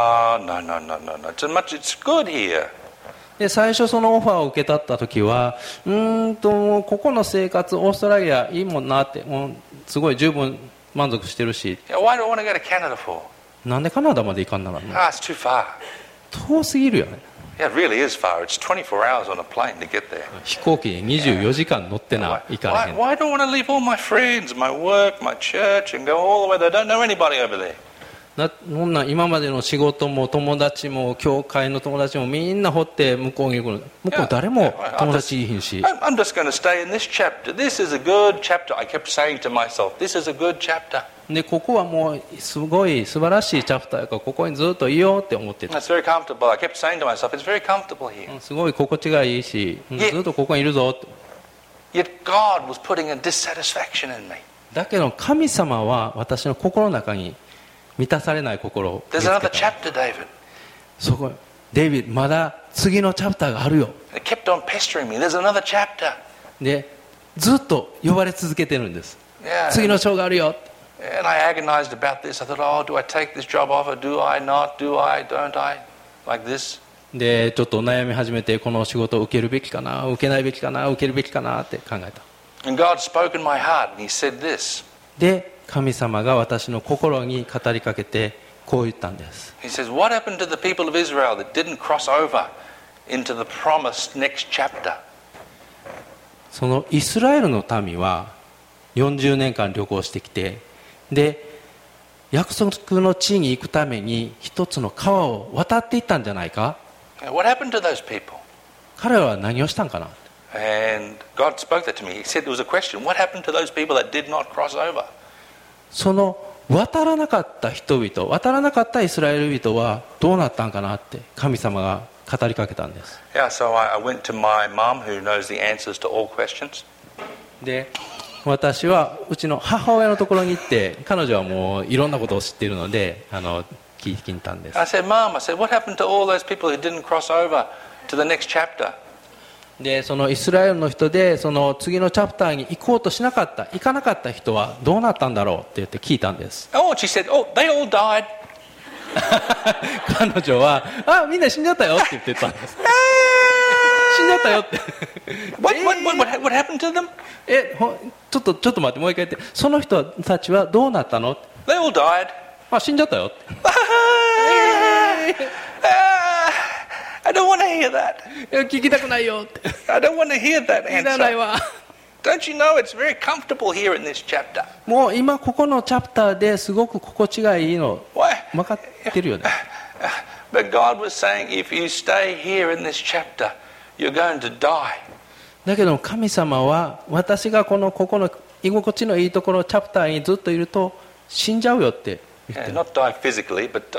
no. It's good here. で最初そのオファーを受け取った時はここの生活オーストラリアいいもんなってもうすごい十分満足してるし Yeah, why do I want to go to Canada for? なんでカナダまで行かんならんの It's too far. 遠すぎるよね。 Yeah, it really is far. It's 24 hours on a plane to get there. 飛行機に24時間乗ってな行かれへん。 Why do I want to leave all my friends, my work, my church, and go all the way there? I don't know anybody over there. そんな今までの仕事も友達も教会の友達もみんな掘って向こうに行くの。向こう誰も友達いひんし。 I'm just going to stay in this chapter. This is a good chapter. I kept saying to myself, this is a good chapter. でここはもうすごい素晴らしいチャプターやからここにずっといようって思ってた。 It's very comfortable. I kept saying to myself, it's very comfortable here. すごい心地がいいしずっとここにいるぞって。 Yet God was putting a dissatisfaction in me. だけど神様は私の心の中に満たされない心を見 There's つけ another た。 chapter, David. そこデイビッドまだ次のチャプターがあるよ。 It kept on pestering me. There's another chapter. でずっと呼ばれ続けてるんです。 Yeah. 次の章があるよ。 And I agonized about this. I thought, do I take this job offer? Do I not? Do I? Don't I? Like this. でちょっと悩み始めて、この仕事を受けるべきかな、受けないべきかな、受けるべきかなって考えた。 And God spoke in my heart and He said this. で神様が私の心に語りかけてこう言ったんです。 He says, what happened to the people of Israel that didn't cross over into the promised next chapter? そのイスラエルの民は40年間旅行してきて、で約束の地に行くために一つの川を渡っていったんじゃないか。 What happened to those people? 彼らは何をしたんかな。 And God spoke that to me. He said there was a question. What happened to those people that did not cross over? その渡らなかった人々、渡らなかったイスラエル人はどうなったんかなって神様が語りかけたんです。 Yeah, so I went to my mum who knows the answers to all questions. で私はうちの母親のところに行って、彼女はもういろんなことを知っているので聞きに行ったんです。 I said, Mum, what happened to all those people who didn't cross over to the next chapter? でそのイスラエルの人でその次のチャプターに行こうとしなかった、行かなかった人はどうなったんだろうって言って聞いたんです。 Oh, she said, oh, they all died. 彼女はみんな死んじゃったよって言ってたんです。死んじゃったよって。 What happened to them? ちょっと待って、もう一回言って、その人たちはどうなったの？ They all died. 死んじゃったよって。 I don't want to hear that. 聞きたくないよって。 I don't want to hear that いらない answer. わ。 Don't you know it's very comfortable here in this chapter? もう今ここのチャプターですごく心地がいいの Why? 分かってるよね。 But God was saying, if you stay here in this chapter, you're going to die. だけど神様は私がここの居心地のいいところチャプターにずっといると死んじゃうよって言ってる。 Not die physically, but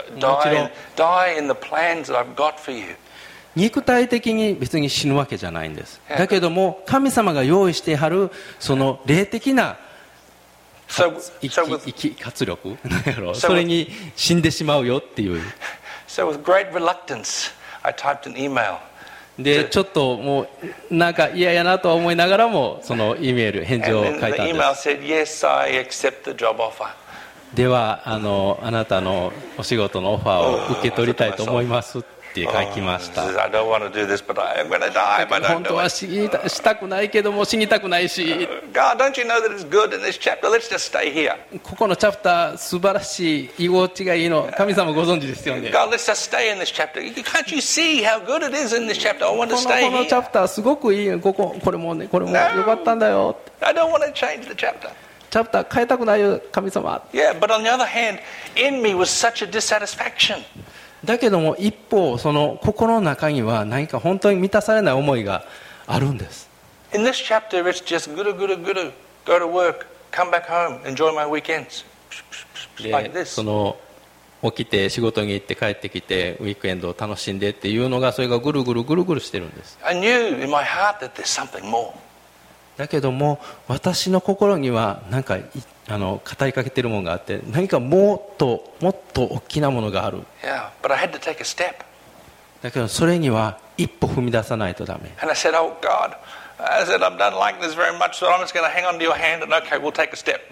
die in the plans that I've got for you. 肉体的に別に死ぬわけじゃないんです。だけども神様が用意してはるその霊的な生き活力それに死んでしまうよっていう。 So with great reluctance, I typed an email. でちょっともうなんか嫌やなとは思いながらもその E メール返事を書い And たん the で email す。 said, yes, I accept the job offer. ではあなたのお仕事のオファーを受け取りたいと思いますって書きました。 I don't want to do this, but I'm going to die if I don't 本当 do は it. したくないけども死にたくないし、 God, don't you know that it's good in this chapter? Let's just stay here. ここのチャプター素晴らしい、居心地がいいの神様ご存知ですよね。 God, let's just stay in this chapter. Can't you see how good it is in this chapter? I want to こ stay のチャ here. プターすごくいいよ、これもね、これもよかったんだよ。 I don't want to change the chapter. チャプター変えたくないよ神様。 Yeah, but on the other hand, in me was such a dissatisfaction. だけども一方その心の中には何か本当に満たされない思いがあるんです。 In this chapter, it's just guru, go to work, come back home, enjoy my weekends. Like で this. その起きて仕事に行って帰ってきてウィークエンドを楽しんでっていうのが、それがぐるぐるぐるぐるしてるんです。 I knew in my heart that there's something more. だけども私の心には何か語りかけてるものがあって、何かもっと大きなものがある。 Yeah, but I had to take a step. だけどそれには一歩踏み出さないとダメ。 And I said, oh God, I said, I don't like this very much, so I'm just going to hang on to your hand and okay, we'll take a step.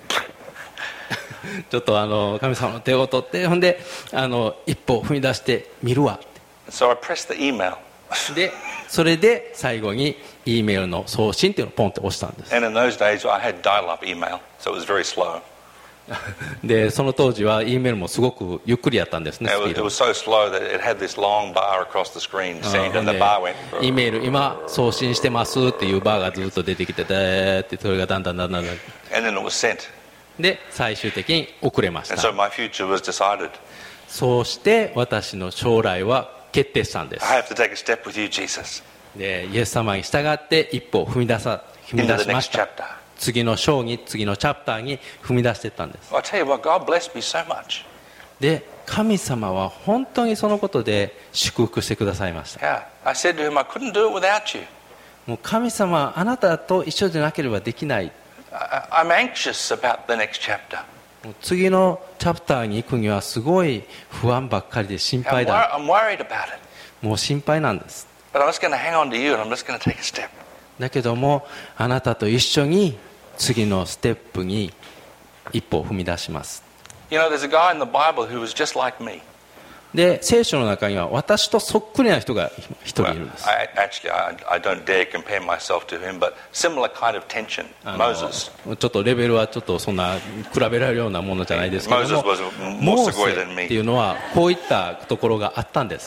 ちょっと神様の手を取って、ほんで一歩踏み出してみるわ。 So I pressed the email. でそれで最後に E メールの送信っていうのをポンって押したんです。 And in those days, I had dial-up email, so it was very slow. でその当時は E メールもすごくゆっくりやったんですね、スピ It ード was so slow that it had this long bar across the screen saying, and the bar went. E メール今送信してますっていうバーがずっと出てきてでって、それがだんだん And then it was sent. で最終的に遅れまし And た。 so my future was decided. そうして私の将来は決定したんです。 I have to take a step with you, Jesus, でイエス様に従って一歩踏み出し into the ま next した。 chapter. 次の章に次のチャプターに踏み出していったんです。 I tell you what, God blessed me so much. で神様は本当にそのことで祝福してくださいました。 Yeah, I said to him, I couldn't do it without you. もう神様あなたと一緒でなければできない。 I'm anxious about the next chapter. もう次のチャプターに行くにはすごい不安ばっかりで心配だ。 I'm worried about it. もう心配なんです。 But I'm just going to hang on to you and I'm just going to take a step. だけどもあなたと一緒に次のステップに一歩踏み出します。 You know, there's a guy in the Bible who was just like me. で聖書の中には私とそっくりな人が一人いるんです。 I don't dare compare myself to him, but similar kind of tension. Moses. ちょっとレベルはちょっとそんな比べられるようなものじゃないですけども、モーセっていうのはこういったところがあったんです。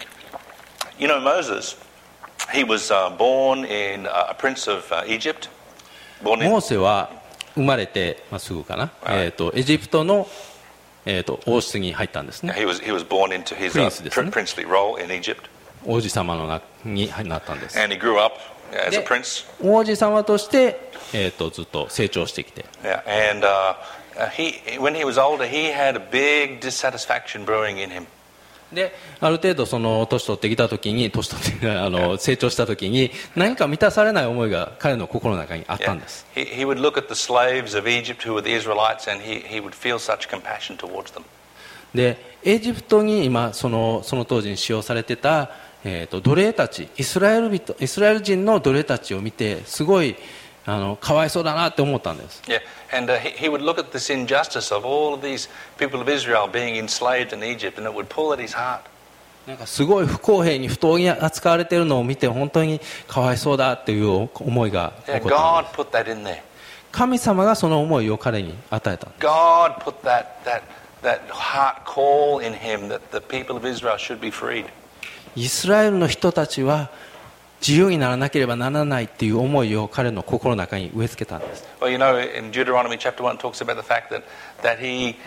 You know, Moses, he was born in a prince of Egypt. モーセは生まれて、すぐかな、エジプトの王室に入ったんですね。 He was born into his princely role in Egypt. 王子様のになったんです。 And he grew up as a prince. 王子様として、ずっと成長してきて。 Yeah, and when he was older, he had a big dissatisfaction brewing in him. である程度その年取ってきた時に成長した時に何か満たされない思いが彼の心の中にあったんです。 He would look at the slaves of Egypt who were the Israelites and he would feel such compassion towards them. でエジプトに今その当時に使用されてた、奴隷たちイスラエル人の奴隷たちを見てすごいかわいそうだなって思ったんです。 Yeah, and he would look at this injustice of all of these people of Israel being enslaved in Egypt, and it would pull at his heart. なんかすごい不公平に不当に扱われているのを見て本当にかわいそうだっていう思いが起こったんです。 God put that in there. 神様がその思いを彼に与えたんです。 God put that heart call in him that the people of Israel should be freed. イスラエルの人たちは自由にならなければならないっていう思いを彼の心の中に植え付けたんです。 Well, you know, in Deuteronomy chapter 1 it talks about the fact that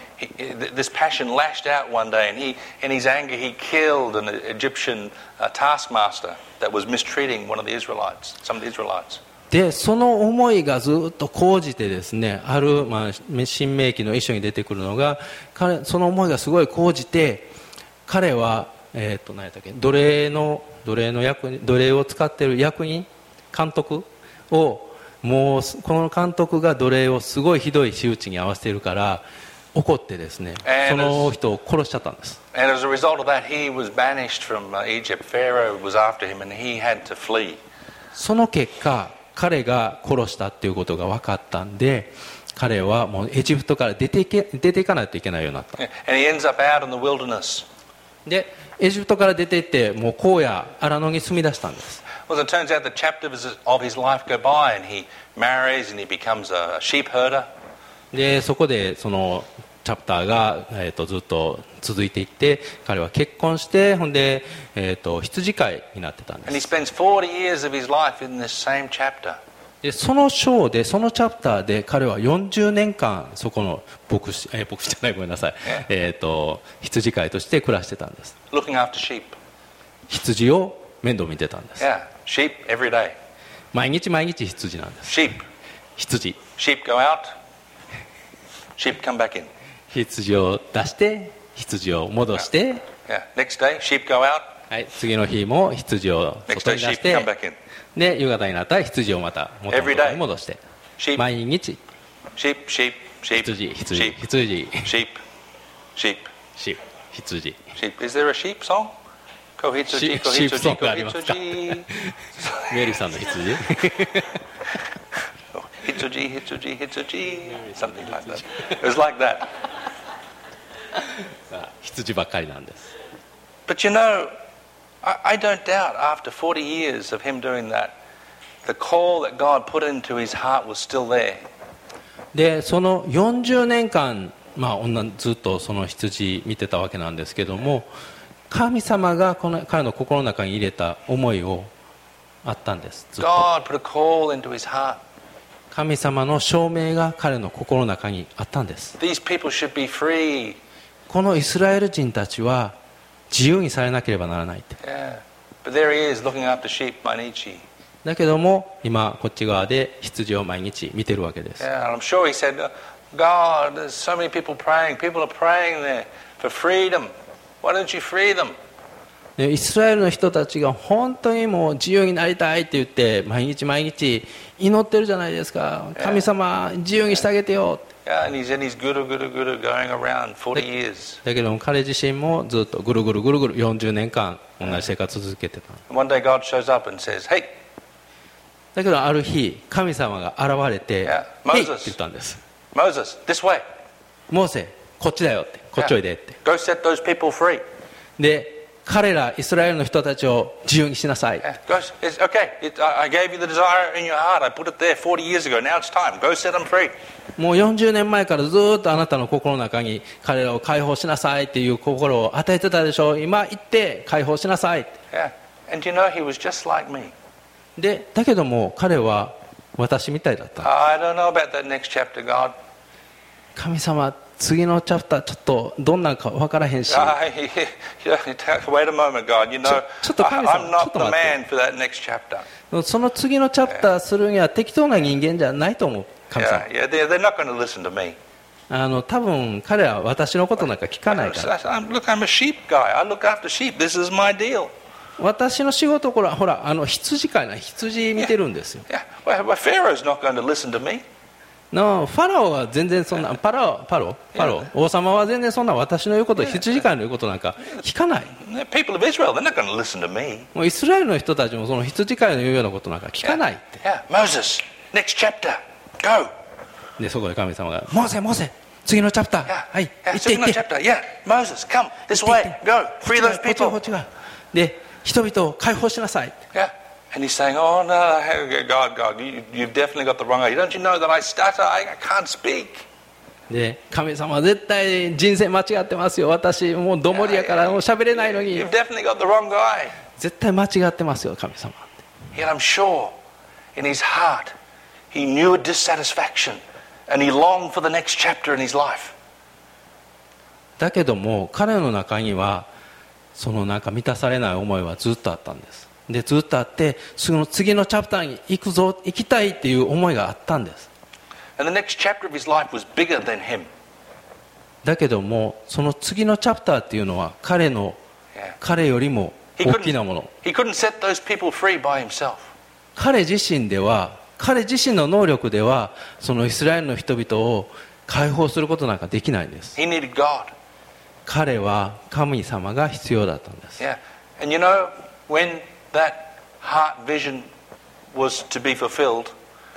this passion lashed out one day, and in his anger he killed an Egyptian taskmaster that was mistreating some of the Israelites. でその思いがずっと高じてですね、ある、新明記の一緒に出てくるのがその思いがすごい高じて彼は何やったっけ、奴隷を使っている役人監督をもうこの監督が奴隷をすごいひどい仕打ちに合わせているから怒ってですね、その人を殺しちゃったんです。 And as a result of that, he was banished from Egypt. Pharaoh was after him, and he had to flee. その結果彼が殺したっていうことが分かったんで、彼はもうエジプトから出ていかないといけないようになった。 And he ends up out in the wilderness. でエジプトから出て行ってもう荒野荒野に住み出したんです。 Well, it turns out the chapters of his life go by, and he marries, and he becomes a sheep herder. でそこでそのチャプターが、ずっと続いていって彼は結婚してほんで、羊飼いになってたんです。 And he spends 40 years of his life in this same chapter. でその章でそのチャプターで彼は40年間そこの牧師じゃないごめんなさい、羊飼いとして暮らしてたんです。 Looking after sheep. 羊を面倒見てたんです。 Yeah, sheep every day. 毎日羊なんです。 Sheep. 羊。 Sheep go out. Sheep come back in. 羊を出して羊を戻して、 yeah. Next day, sheep go out. はい、次の日も羊を外に出して、で夕方になったら羊をまた元のところに戻して、毎日羊羊羊 Is there a sheep song? シープソングありますか？メリーさんの羊 Something like that. It was like that. 羊ばっかりなんです。 But you know, I don't doubt after 40 years of him doing that, the call that God put into his heart was still there. でその40年間、ずっとその羊見てたわけなんですけども、神様が彼の心の中に入れた思いをあったんです。ずっと God put a call into his heart. 神様の証明が彼の心の中にあったんです。 These people should be free. このイスラエル人たちは自由にされなければならないって。 Yeah. But there he is looking after sheep Mainichi. だけども今こっち側で羊を毎日見てるわけです。 Yeah, and I'm sure he said, God, there's so many people praying. People are praying there for freedom. Why don't you free them? イスラエルの人たちが本当にもう自由になりたいって言って毎日祈ってるじゃないですか。神様自由にしてあげてよ。 Yeah, and he's guru going around 40 years. だけども彼自身もずっとぐるぐる40年間同じ生活を続けてた。 And one day God shows up and says, Hey. だけどある日神様が現れて、Hey って言ったんです。 Moses, this way. モーセこっちだよって、こっちおいでって。 Go set those people free. で彼らイスラエルの人たちを自由にしなさい。 Yeah, it's okay. I gave you the desire in your heart. I put it there 40 years ago. Now it's time. Go set them free. もう40年前からずっとあなたの心の中に彼らを解放しなさいっていう心を与えてたでしょう。今行って解放しなさい。 Yeah. And you know, he was just like me. でだけども彼は私みたいだった。 I don't know about that next chapter, God. 神様次のチャプターちょっとどんなんか分からへんし。 Wait a moment, God. You know, I'm not the man for that next chapter. その次のチャプターするには適当な人間じゃないと思う。神様 Yeah, they're not going to listen to me. 多分彼は私のことなんか聞かないから。 Look, I'm a sheep guy. I look after sheep. This is my deal. 私の仕事これほら羊飼いな羊見てるんですよ。 Yeah. Well, Pharaoh's not going to listen to me. ファラオは全然そんなパロ王様は全然そんな私の言うこと羊飼いの言うことなんか聞かない。 The people of Israel, they're not going to listen to me. もうイスラエルの人たちもその羊飼いの言うようなことなんか聞かないって。 Yeah, Moses, next chapter. Go. でそこで神様がモーセ次のチャプター Yeah. はい Yeah, 行って行って chapter. Yeah, Moses, come this way. Go. Free those こっちはこ people. っちはで人々を解放しなさい。 Yeah. And he's saying, oh, no, God, you've definitely got the wrong idea. Don't you know that I stutter? I can't speak. で神様は絶対人生間違ってますよ。私もうどもりやからもう喋れないのに You've definitely got the wrong guy. 絶対間違ってますよ神様。 Yet I'm sure in his heart he knew a dissatisfaction and he longed for the next chapter in his life. だけども彼の中にはそのなんか満たされない思いはずっとあったんです。でずっとあってその次のチャプターに行くぞ行きたいっていう思いがあったんです。 And the next chapter of his life was bigger than him. だけどもその次のチャプターっていうのは彼よりも He 大きなもの。 couldn't set those people free by himself. 彼自身の能力ではそのイスラエルの人々を解放することなんかできないんです。 He needed God. 彼は神様が必要だったんです。 Yeah. And you know, when that heart vision was to be fulfilled,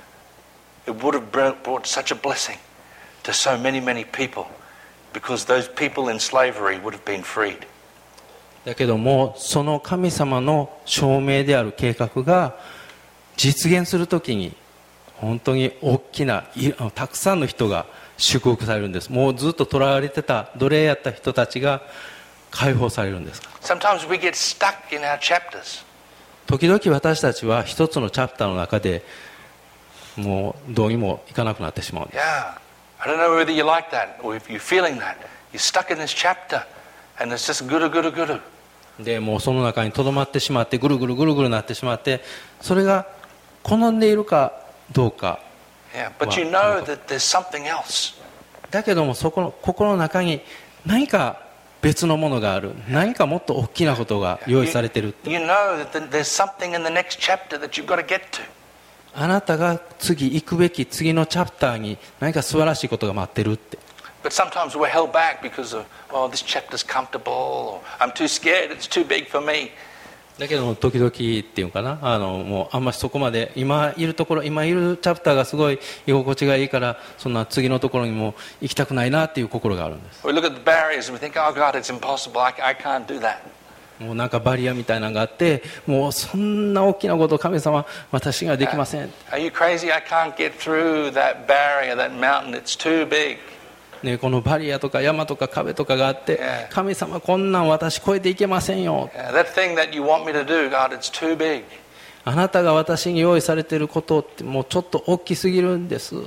it would have brought such a blessing to so many people, because those people in slavery would have been freed. だけどもその神様の証明である計画が実現するときに本当に大きなたくさんの人が祝福されるんです。もうずっと囚われてた奴隷やった人たちが解放されるんです。 Sometimes we get stuck in our chapters. 時々私たちは一つのチャプターの中でもうどうにもいかなくなってしまうんです。 Yeah. I don't know whether you like that or if you're feeling that. You're stuck in this chapter and it's just guru. でもうその中にとどまってしまってぐるぐるなってしまってそれが好んでいるかどうか。 Yeah, but you know that there's something else. だけどもそこの心の中に何か別のものがある。何かもっと大きなことが用意されているって。 You know that there's something in the next chapter that you've got to get to. あなたが次行くべき次のチャプターに何か素晴らしいことが待ってるって。 But sometimes we're held back because of, oh, this chapter's comfortable, or I'm too scared, it's too big for me. だけども時々っていうかなもうあんまりそこまで今いるチャプターがすごい居心地がいいからそんな次のところにも行きたくないなっていう心があるんです。 We look at the barriers and we think, oh God, it's impossible, I can't do that. もうなんかバリアみたいなのがあってもうそんな大きなことを神様私ができません。 Are you crazy? I can't get through that barrier, that mountain, it's too big. ね、このバリアとか山とか壁とかがあって、 Yeah. 神様こんなん私越えていけませんよ。 That thing that you want me to do, God, it's too big. あなたが私に用意されていることってもうちょっと大きすぎるんです。 Yeah.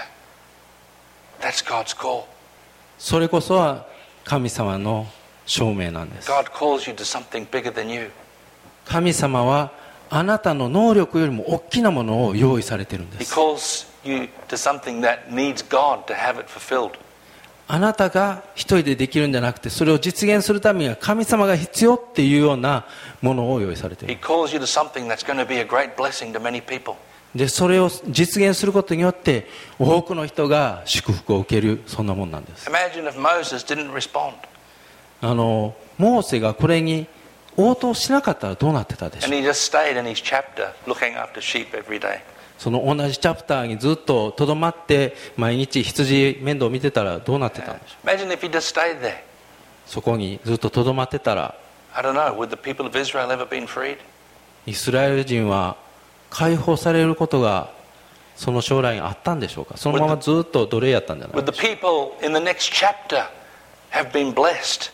That's God's call. それこそは神様の証明なんです。 God calls you to something bigger than you. 神様はあなたの能力よりも大きなものを用意されているんで He す。 calls you to something that needs God to have it fulfilled. あなたが一人でできるんじゃなくてそれを実現するためには神様が必要っていうようなものを用意されてい He る。 calls you to something that's going to be a great blessing to many people. でそれを実現することによって多くの人が祝福を受けるそんなもんなんです。 Imagine if Moses didn't respond モーセがこれに応答しなかったらどうなってたでしょ and う。 he just stayed in his chapter looking after sheep every day. その同じチャプターにずっととどまって毎日羊面倒見てたらどうなってたんでしょう。 Imagine if he just stayed there. そこにずっととどまってたら I don't know, would the people of Israel ever been freed? イスラエル人は解放されることがその将来にあったんでしょうか。そのままずっと奴隷やったんじゃない Would で the しょうか。 people in the next chapter have been blessed?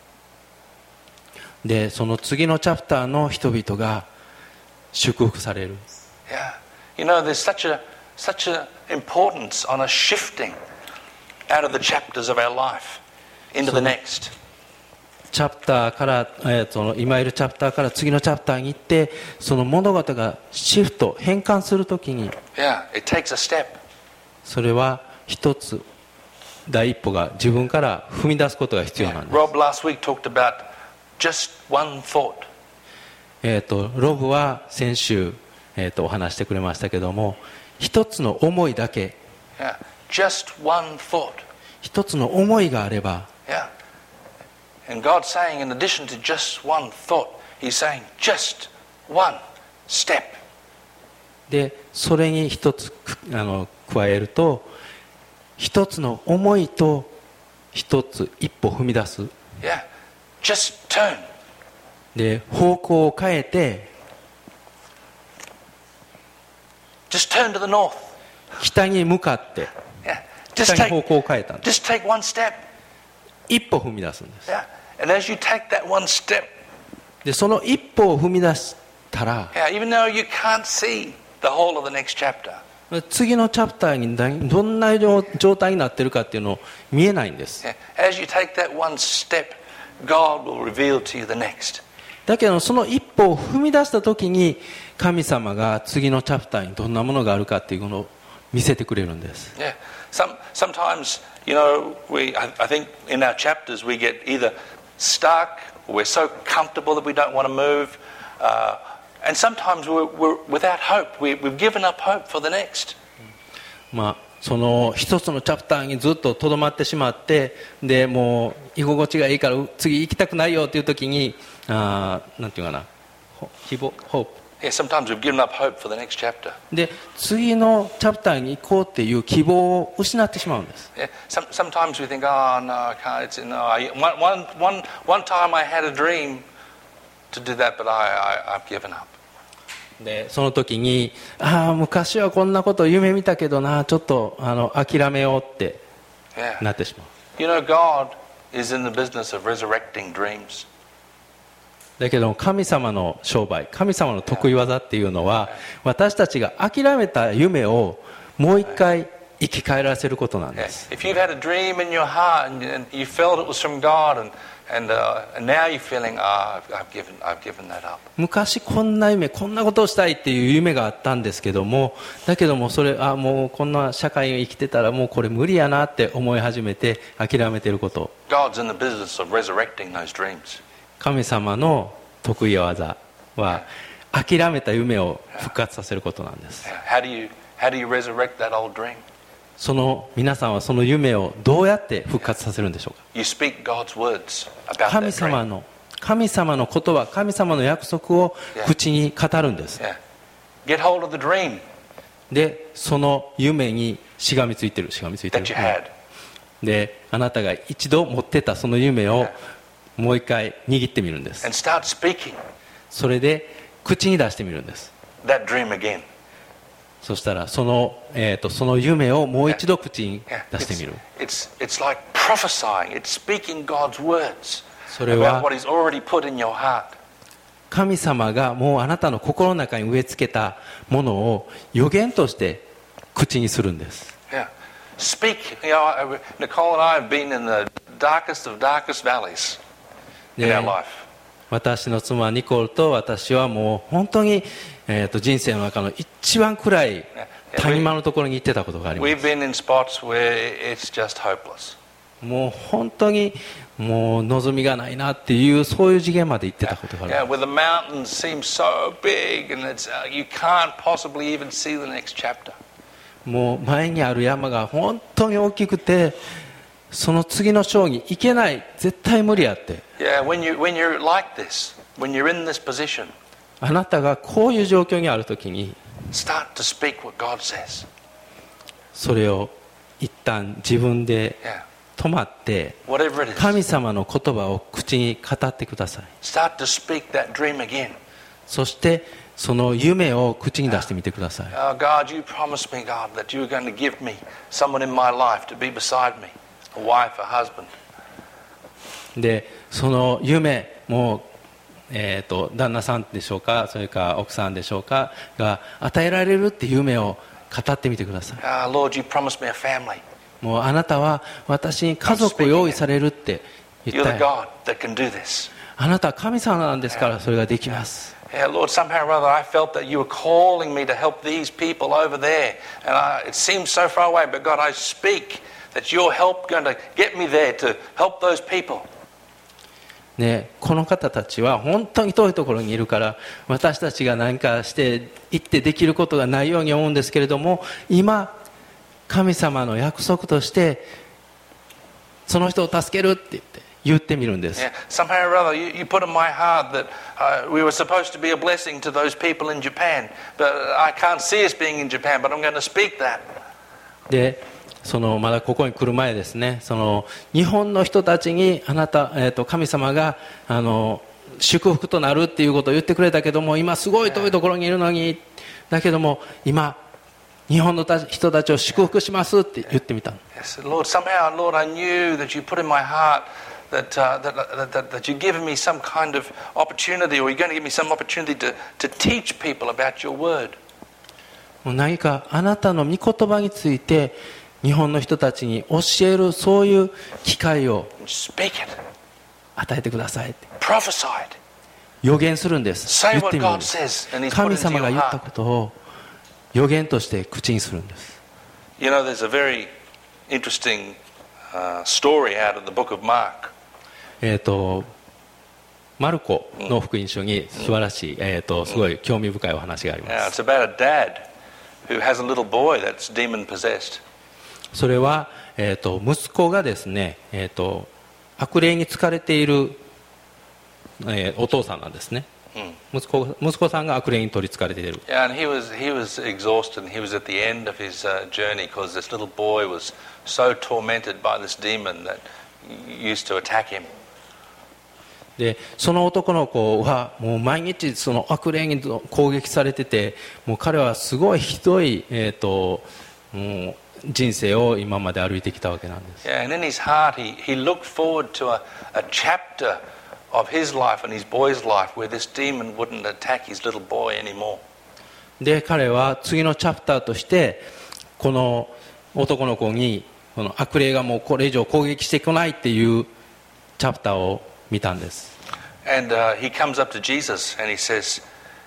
でその次のチャプターの人々が祝福される。 Yeah. You know, there's such a importance on us shifting out of the chapters of our life into the next. チャプターから、その今いるチャプターから次のチャプターに行って、その物事がシフト変換するときに、 Yeah, it takes a step. それは一つ第一歩が自分から踏み出すことが必要なんです。 Rob last week talked about just one thought. ロブは先週、お話してくれましたけども、一つの思いだけ、 Yeah, just one thought. 一つの思いがあれば、 Yeah. And God's saying, in addition to just one thought, He's saying just one step. でそれに一つ加えると、一つの思いと一つ一歩踏み出す。 Yeah, just turn. で方向を変えて、 Just turn to the north. 北に向かって Yeah, 北に方向を変えたんです。 just take one step. 一歩踏み出すんです。 Yeah, and as you take that one step, でその一歩を踏み出したら、 yeah, even though you can't see the whole of the next chapter, 次のチャプターにどんな状態になってるかっていうのを見えないんです。 yeah, as you take that one step, God will reveal to you the next. だけどその一歩を踏み出した時に、神様が次のチャプターにどんなものがあるかっていうのを見せてくれるんです。 Yeah, sometimes, you know, I think in our chapters we get either stuck, or we're so comfortable that we don't want to move, and sometimes we're without hope. We've given up hope for the next. その一つのチャプターにずっととどまってしまって、でもう居心地がいいから次行きたくないよっていう時に、なんていうかな、希望、ホープ。 Yeah, sometimes we've given up hope for the next chapter. で次のチャプターに行こうっていう希望を失ってしまうんです。 Yeah, sometimes we think, oh no, I can't. One time I had a dream to do that, but I've given up. でその時に、昔はこんなことを夢見たけどな、ちょっと諦めようって Yeah. なってしまう。 You know, God is in the business of resurrecting dreams. だけど神様の商売、神様の得意技っていうのは、私たちが諦めた夢をもう一回生き返らせることなんです。 If you've had a dream in your heart and you felt it was from God, and now you're feeling, I've given that up. 昔こんな夢、こんなことをしたいっていう夢があったんですけども、だけどもそれ、もうこんな社会に生きてたらもうこれ無理やなって思い始めて諦めてること。 God's in the business of resurrecting those dreams. 神様の得意技は諦めた夢を復活させることなんです。 How do you resurrect that old dream? その皆さんはその夢をどうやって復活させるんでしょうか。 You speak God's words about 神 that 様 dream. の言葉、神様の約束を口に語るんです。 Yeah. Get hold of the dream でその夢にしがみついてる that you had. であなたが一度持ってたその夢をもう一回握ってみるんです。 And start speaking それで口に出してみるんです。 that dream again. そしたらその夢をもう一度口に Yeah. 出してみる。 It's like prophesying. It's speaking God's words それは about what He's already put in your heart. 神様がもうあなたの心の中に植え付けたものを予言として口にするんです。 Yeah. Speak. You know, Nicole and I have been in the darkest of darkest valleys in our life. 私の妻ニコルと私はもう本当に、人生の中の一番暗い谷間のところに行ってたことがありま We've す。 been in spots where it's just hopeless. もう本当にもう望みがないなっていうそういう次元まで行ってたことがある。 Yeah, where the mountains seem so big and you can't possibly even see the next chapter. もう前にある山が本当に大きくてその次の章に行けない、絶対無理やって。 Yeah, when you're like this, when you're in this position, あなたがこういう状況にあるときに start to speak what God says. それを一旦自分で止まって whatever it is. 神様の言葉を口に語ってください。 Start to speak that dream again. そしてその夢を口に出してみてください。 Oh, God, you promised me, God, that you were going to give me someone in my life to be beside me, a wife, a husband. でその夢も旦那さんでしょうか、それから奥さんでしょうかが与えられるっていう夢を語ってみてください。 Ah, Lord, you promised me a family. もうあなたは私に家族を用意されるって言 You're った the よ。 God that can do this. あなたは神様なんですからそれができます。 Yeah, Lord, somehow or other I felt that you were calling me to help these people over there. And it seems so far away, but God, I speak that your help going to get me there to help those people. ね、この方たちは本当に遠いところにいるから私たちが何かして行ってできることがないように思うんですけれども、今神様の約束としてその人を助けるって言ってみるんです。 Yeah, somehow or other you put in my heart that we were supposed to be a blessing to those people in Japan, but I can't see us being in Japan, but I'm going to speak that. でそのまだここに来る前ですね、その日本の人たちにあなた、神様が祝福となるっていうことを言ってくれたけども、今すごい遠いところにいるのに、だけども今日本の人たちを祝福しますって言ってみた。 Yes, Lord, somehow, Lord, I knew that you put in my heart that you're giving me some kind of opportunity, or you're going to give me some opportunity to teach people about your word. もう何かあなたの御言葉について日本の人たちに教える、そういう機会を Speak it. 与えてくださいって Prophesy it. 予言するんです。 Say 言っ what てみるん God です。 says, and He's put 神 it into 様が your 言った heart. ことを予言として口にするんです。 You know, there's a very interesting story out of the book of Mark. マルコの福音書に素晴らしい、すごい興味深いお話がありま Now, す。 it's about a dad who has a little boy that's demon possessed. それは、息子がですね、悪霊に疲れている、お父さんなんですね。息子さんが悪霊に取り憑かれている。 Yeah, and he was exhausted, and he was at the end of his journey because this little boy was so tormented by this demon that used to attack him. でその男の子はもう毎日その悪霊に攻撃されてて、もう彼はすごいひどい、もう人生を今まで歩いてきたわけなんです。 Yeah, and in his heart, he looked forward to a chapter of his life and his boy's life where this demon wouldn't attack his little boy anymore. で彼は次のチャプターとしてこの男の子にこの悪霊がもうこれ以上攻撃してこないっていうチャプターを見たんです。 And he comes up to Jesus and he says,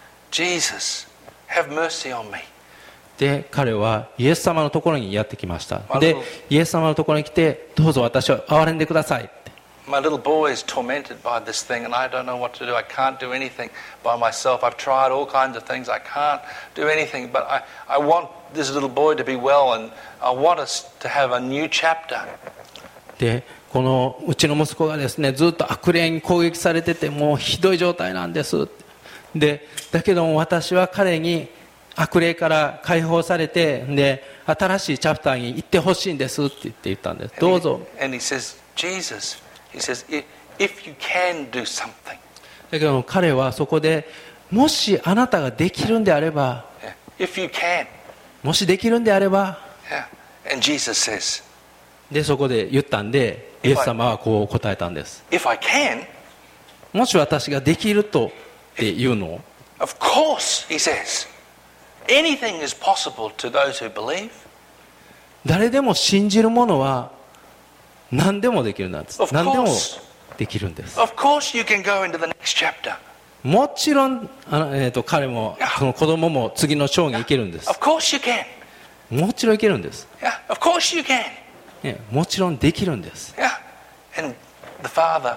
Jesus, have mercy on me. で彼はイエス様のところにやってきました。でイエス様のところに来て、どうぞ私を憐れんでくださいって。 My little boy is tormented by this thing and I don't know what to do. I can't do anything by myself. I've tried all kinds of things. I can't do anything. But I want this little boy to be well and I want us to have a new chapter. でこのうちの息子がですね、ずっと悪霊に攻撃されててもうひどい状態なんです。でだけども私は彼に悪霊から解放されて、で新しいチャプターに行ってほしいんですって言ったんです。どうぞ。 And he says, Jesus, he says, if you can do something. だけど彼はそこで、もしあなたができるんであれば、 If you can. もしできるんであれば、 Yeah. And Jesus says, でそこで言ったんで、イエス様はこう答えたんです。 if I can, もし私ができるとっていうのを、 of course, he says, anything is possible to those who believe. 誰でも信じるものは何でもできるんです。 Of 何でも course. できるんです。 Of course you can go into the next chapter. もちろん彼もその子供も次の章に行けるんです。 Of course you can. もちろん行けるんです、 Yeah, of course you can. ね、もちろんできるんです。 Yeah. And the father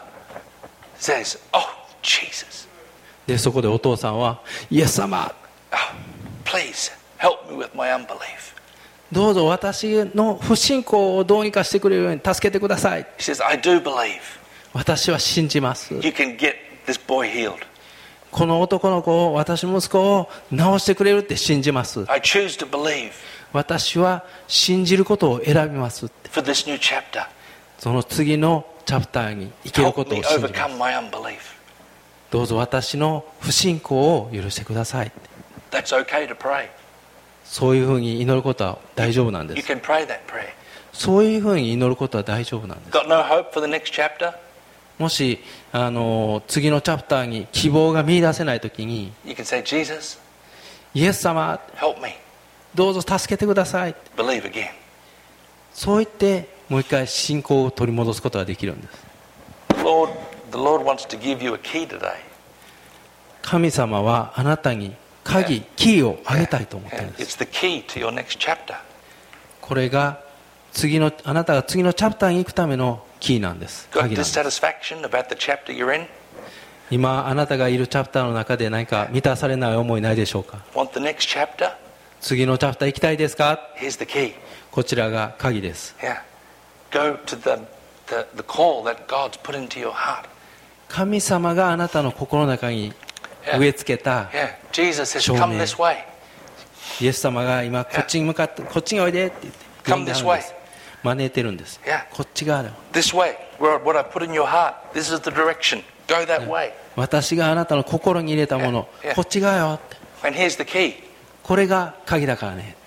says, oh, Jesus, でそこでお父さんは、イエス様、 oh, please help me with my unbelief. どうぞ私の不信仰をどうにかしてくれるように助けてください。 He says, I do believe 私は信じます。 you can get this boy healed. この男の子を、私の息子を治してくれるって信じます。 I choose to believe 私は信じることを選びますって。 for this new chapter. その次のチャプターに行ける Help こと me を信じます。 overcome my unbelief. どうぞ私の不信仰を許してください。 That's okay to pray. そういうふうに祈ることは大丈夫なんで You す。 can pray that prayer. そういうふうに祈ることは大丈夫なんです。 Got no hope for the next chapter? もし次のチャプターに希望が見出せないときに、 You can say, Jesus, イエス様 help me どうぞ助けてください、 believe again. そう言ってもう一回信仰を取り戻すことができるんです。 The Lord wants to give you a key today. 神様はあなたに鍵、キーをあげたいと思っているん Yeah. です。 It's the key to your next chapter. これがあなたが次のチャプターに行くためのキーなんです。 Got 鍵なんです。 dissatisfaction about the chapter you're in? 今あなたがいるチャプターの中で何か満たされない思いないでしょうか。 Want the next chapter? 次のチャプター行きたいですか。 Here's the key. こちらが鍵です。 Yeah. Go to the call that God's put into your heart. 神様があなたの心の中に植え付けた Yeah. Jesus says, 証明。 come this way. イエス様が今こっちに向かってこっちにおいでって言って呼んであるんです。招いてるんです。 Yeah. こっち側だよ。 This way. What I put in your heart. This is the direction. Go that way. 私があなたの心に入れたもの、 Yeah. こっち側よって。 And here's the key. これが鍵だからね。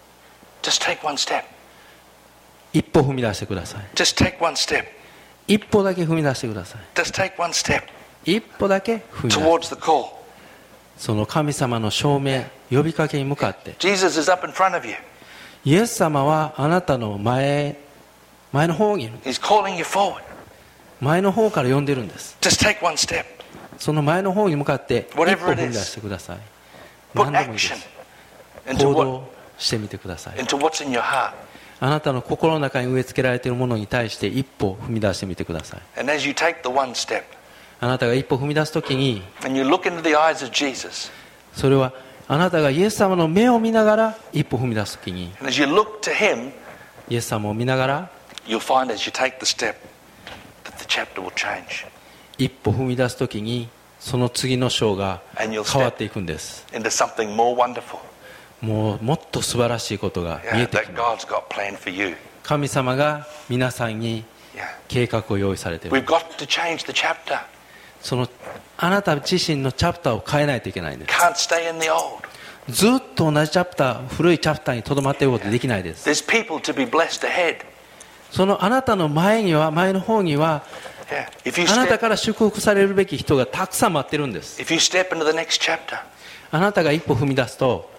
Just take one step. 一歩踏み出してください。 Just take one step. 一歩だけ踏み出してください。 Just take one step 一歩だけ踏み出す。 towards the call. その神様の証明、呼びかけに向かって、 Jesus is up in front of you. イエス様はあなたの前の方にいる。 He's calling you forward. 前の方から呼んでるんです。 Just take one step. その前の方に向かって一歩 Whatever it is. 踏み出してください。 Put 何でもいいで action す。 into 行 what 動してみてください。 into what's in your heart. あなたの心の中に植え付けられているものに対して一歩踏み出してみてください。 And as you take the one step あなたが一歩踏み出すときに、 and you look into the eyes of Jesus, それはあなたがイエス様の目を見ながら一歩踏み出すときに、 and as you look to Him, イエス様を見ながら you'll find as you take the step that the chapter will change. 一歩踏み出すときに、その次の章が And you'll 変わっていくんです。 into something more wonderful. もっと素晴らしいことが見 Yeah, えてき that ます。 God's got planned for you. 神様が皆さんに Yeah. 計画を用意されている。 We've got to change the chapter. そのあなた自身のチャプターを変えないといけないんです。 Can't stay in the old. ずっと同じチャプター、古いチャプターにとどまっていることできないです。 There's people to be blessed ahead. そのあなたの前の方には Yeah. If you あなた step, から祝福されるべき人がたくさん待ってるんです。 if you step into the next chapter, あなたが一歩踏み出すと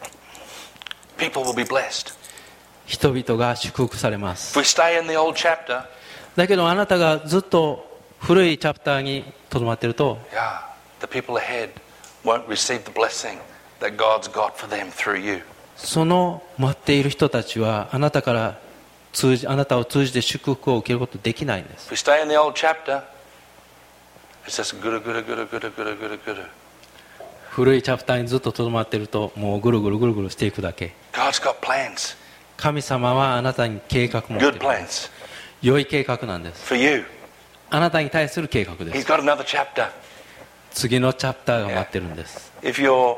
people will be blessed. 人々が祝福されま If す。 we stay in the old chapter, だけどあなたがずっと古いチャプターにとどまっていると、 yeah, the people ahead won't receive the blessing that God's got for them through you. その待っている人たちはあなたを通じて祝福を受けることできないんです。 If we stay in the old chapter, it's just guru, guru, guru, guru, guru, guru, guru. 古いチャプターにずっととどまっていると、もうぐるぐるぐるぐるしていくだけ。 God's got plans, 神様はあなたに計画を持ってい good る。 plans 良い計画なんです。 for you. あなたに対する計画で He's す。 got another chapter. 次のチャプターが待ってるんです。 If you're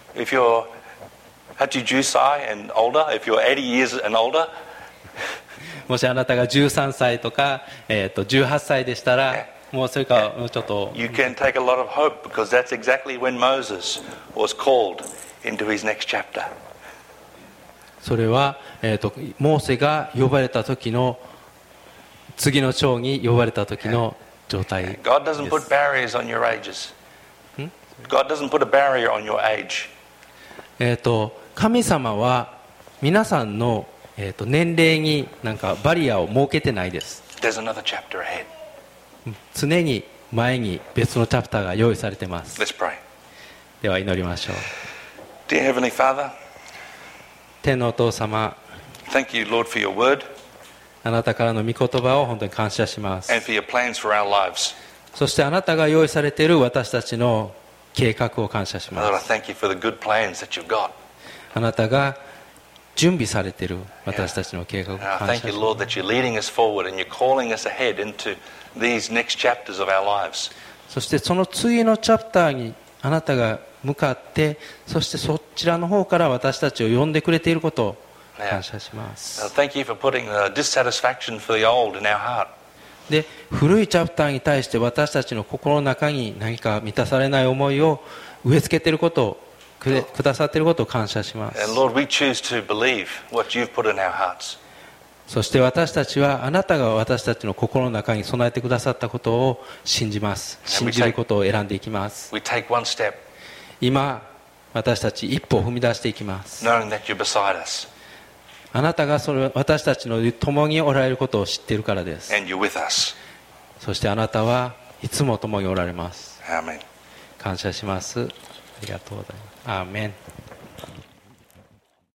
Hachijusai and older, if you're 80 years and older, もしあなたが13歳とか、18歳でしたら、もうそれかもうちょっと you can take a lot of hope because that's exactly when Moses was called into his next chapter. それは、モーセが呼ばれた時の次の章に呼ばれた時の状態です。 God doesn't put barriers on your ages. God doesn't put a barrier on your age. 神様は皆さんの、年齢になんかバリアを設けてないです。 There's another chapter ahead. 常に前に別のチャプターが用意されています。 Let's pray. では祈りましょう。 Dear Heavenly Father, 天のお父様、 thank you, Lord, for your word あなたからの御言葉を本当に感謝します。 and for your plans for our lives. そしてあなたが用意されている私たちの計画を感謝し Lord, I ます。 thank you for the good plans that you've got. あなたが準備されている私たちの計画を And I 感謝 thank し you, ます。 Lord, that you're leading us forward and you're calling us ahead into these next chapters of our lives. そしてその次のチャプターにあなたが向かって、そしてそちらの方から私たちを呼んでくれていることを感謝します。 Thank you for putting the dissatisfaction for the old in our heart. で、古いチャプターに対して私たちの心の中に何か満たされない思いを植え付けていることをくださっていることを感謝します。 And Lord, we choose to believe what you've put in our hearts. そして私たちはあなたが私たちの心の中に備えてくださったことを信じます。信じることを選んでいきます。 We take one step, 今私たち一歩を踏み出していきます。 knowing that you're beside us あなたが私たちの共におられることを知っているからです。 and you're with us. そしてあなたはいつも共におられます。 Amen. 感謝します。ありがとうございます。アーメン。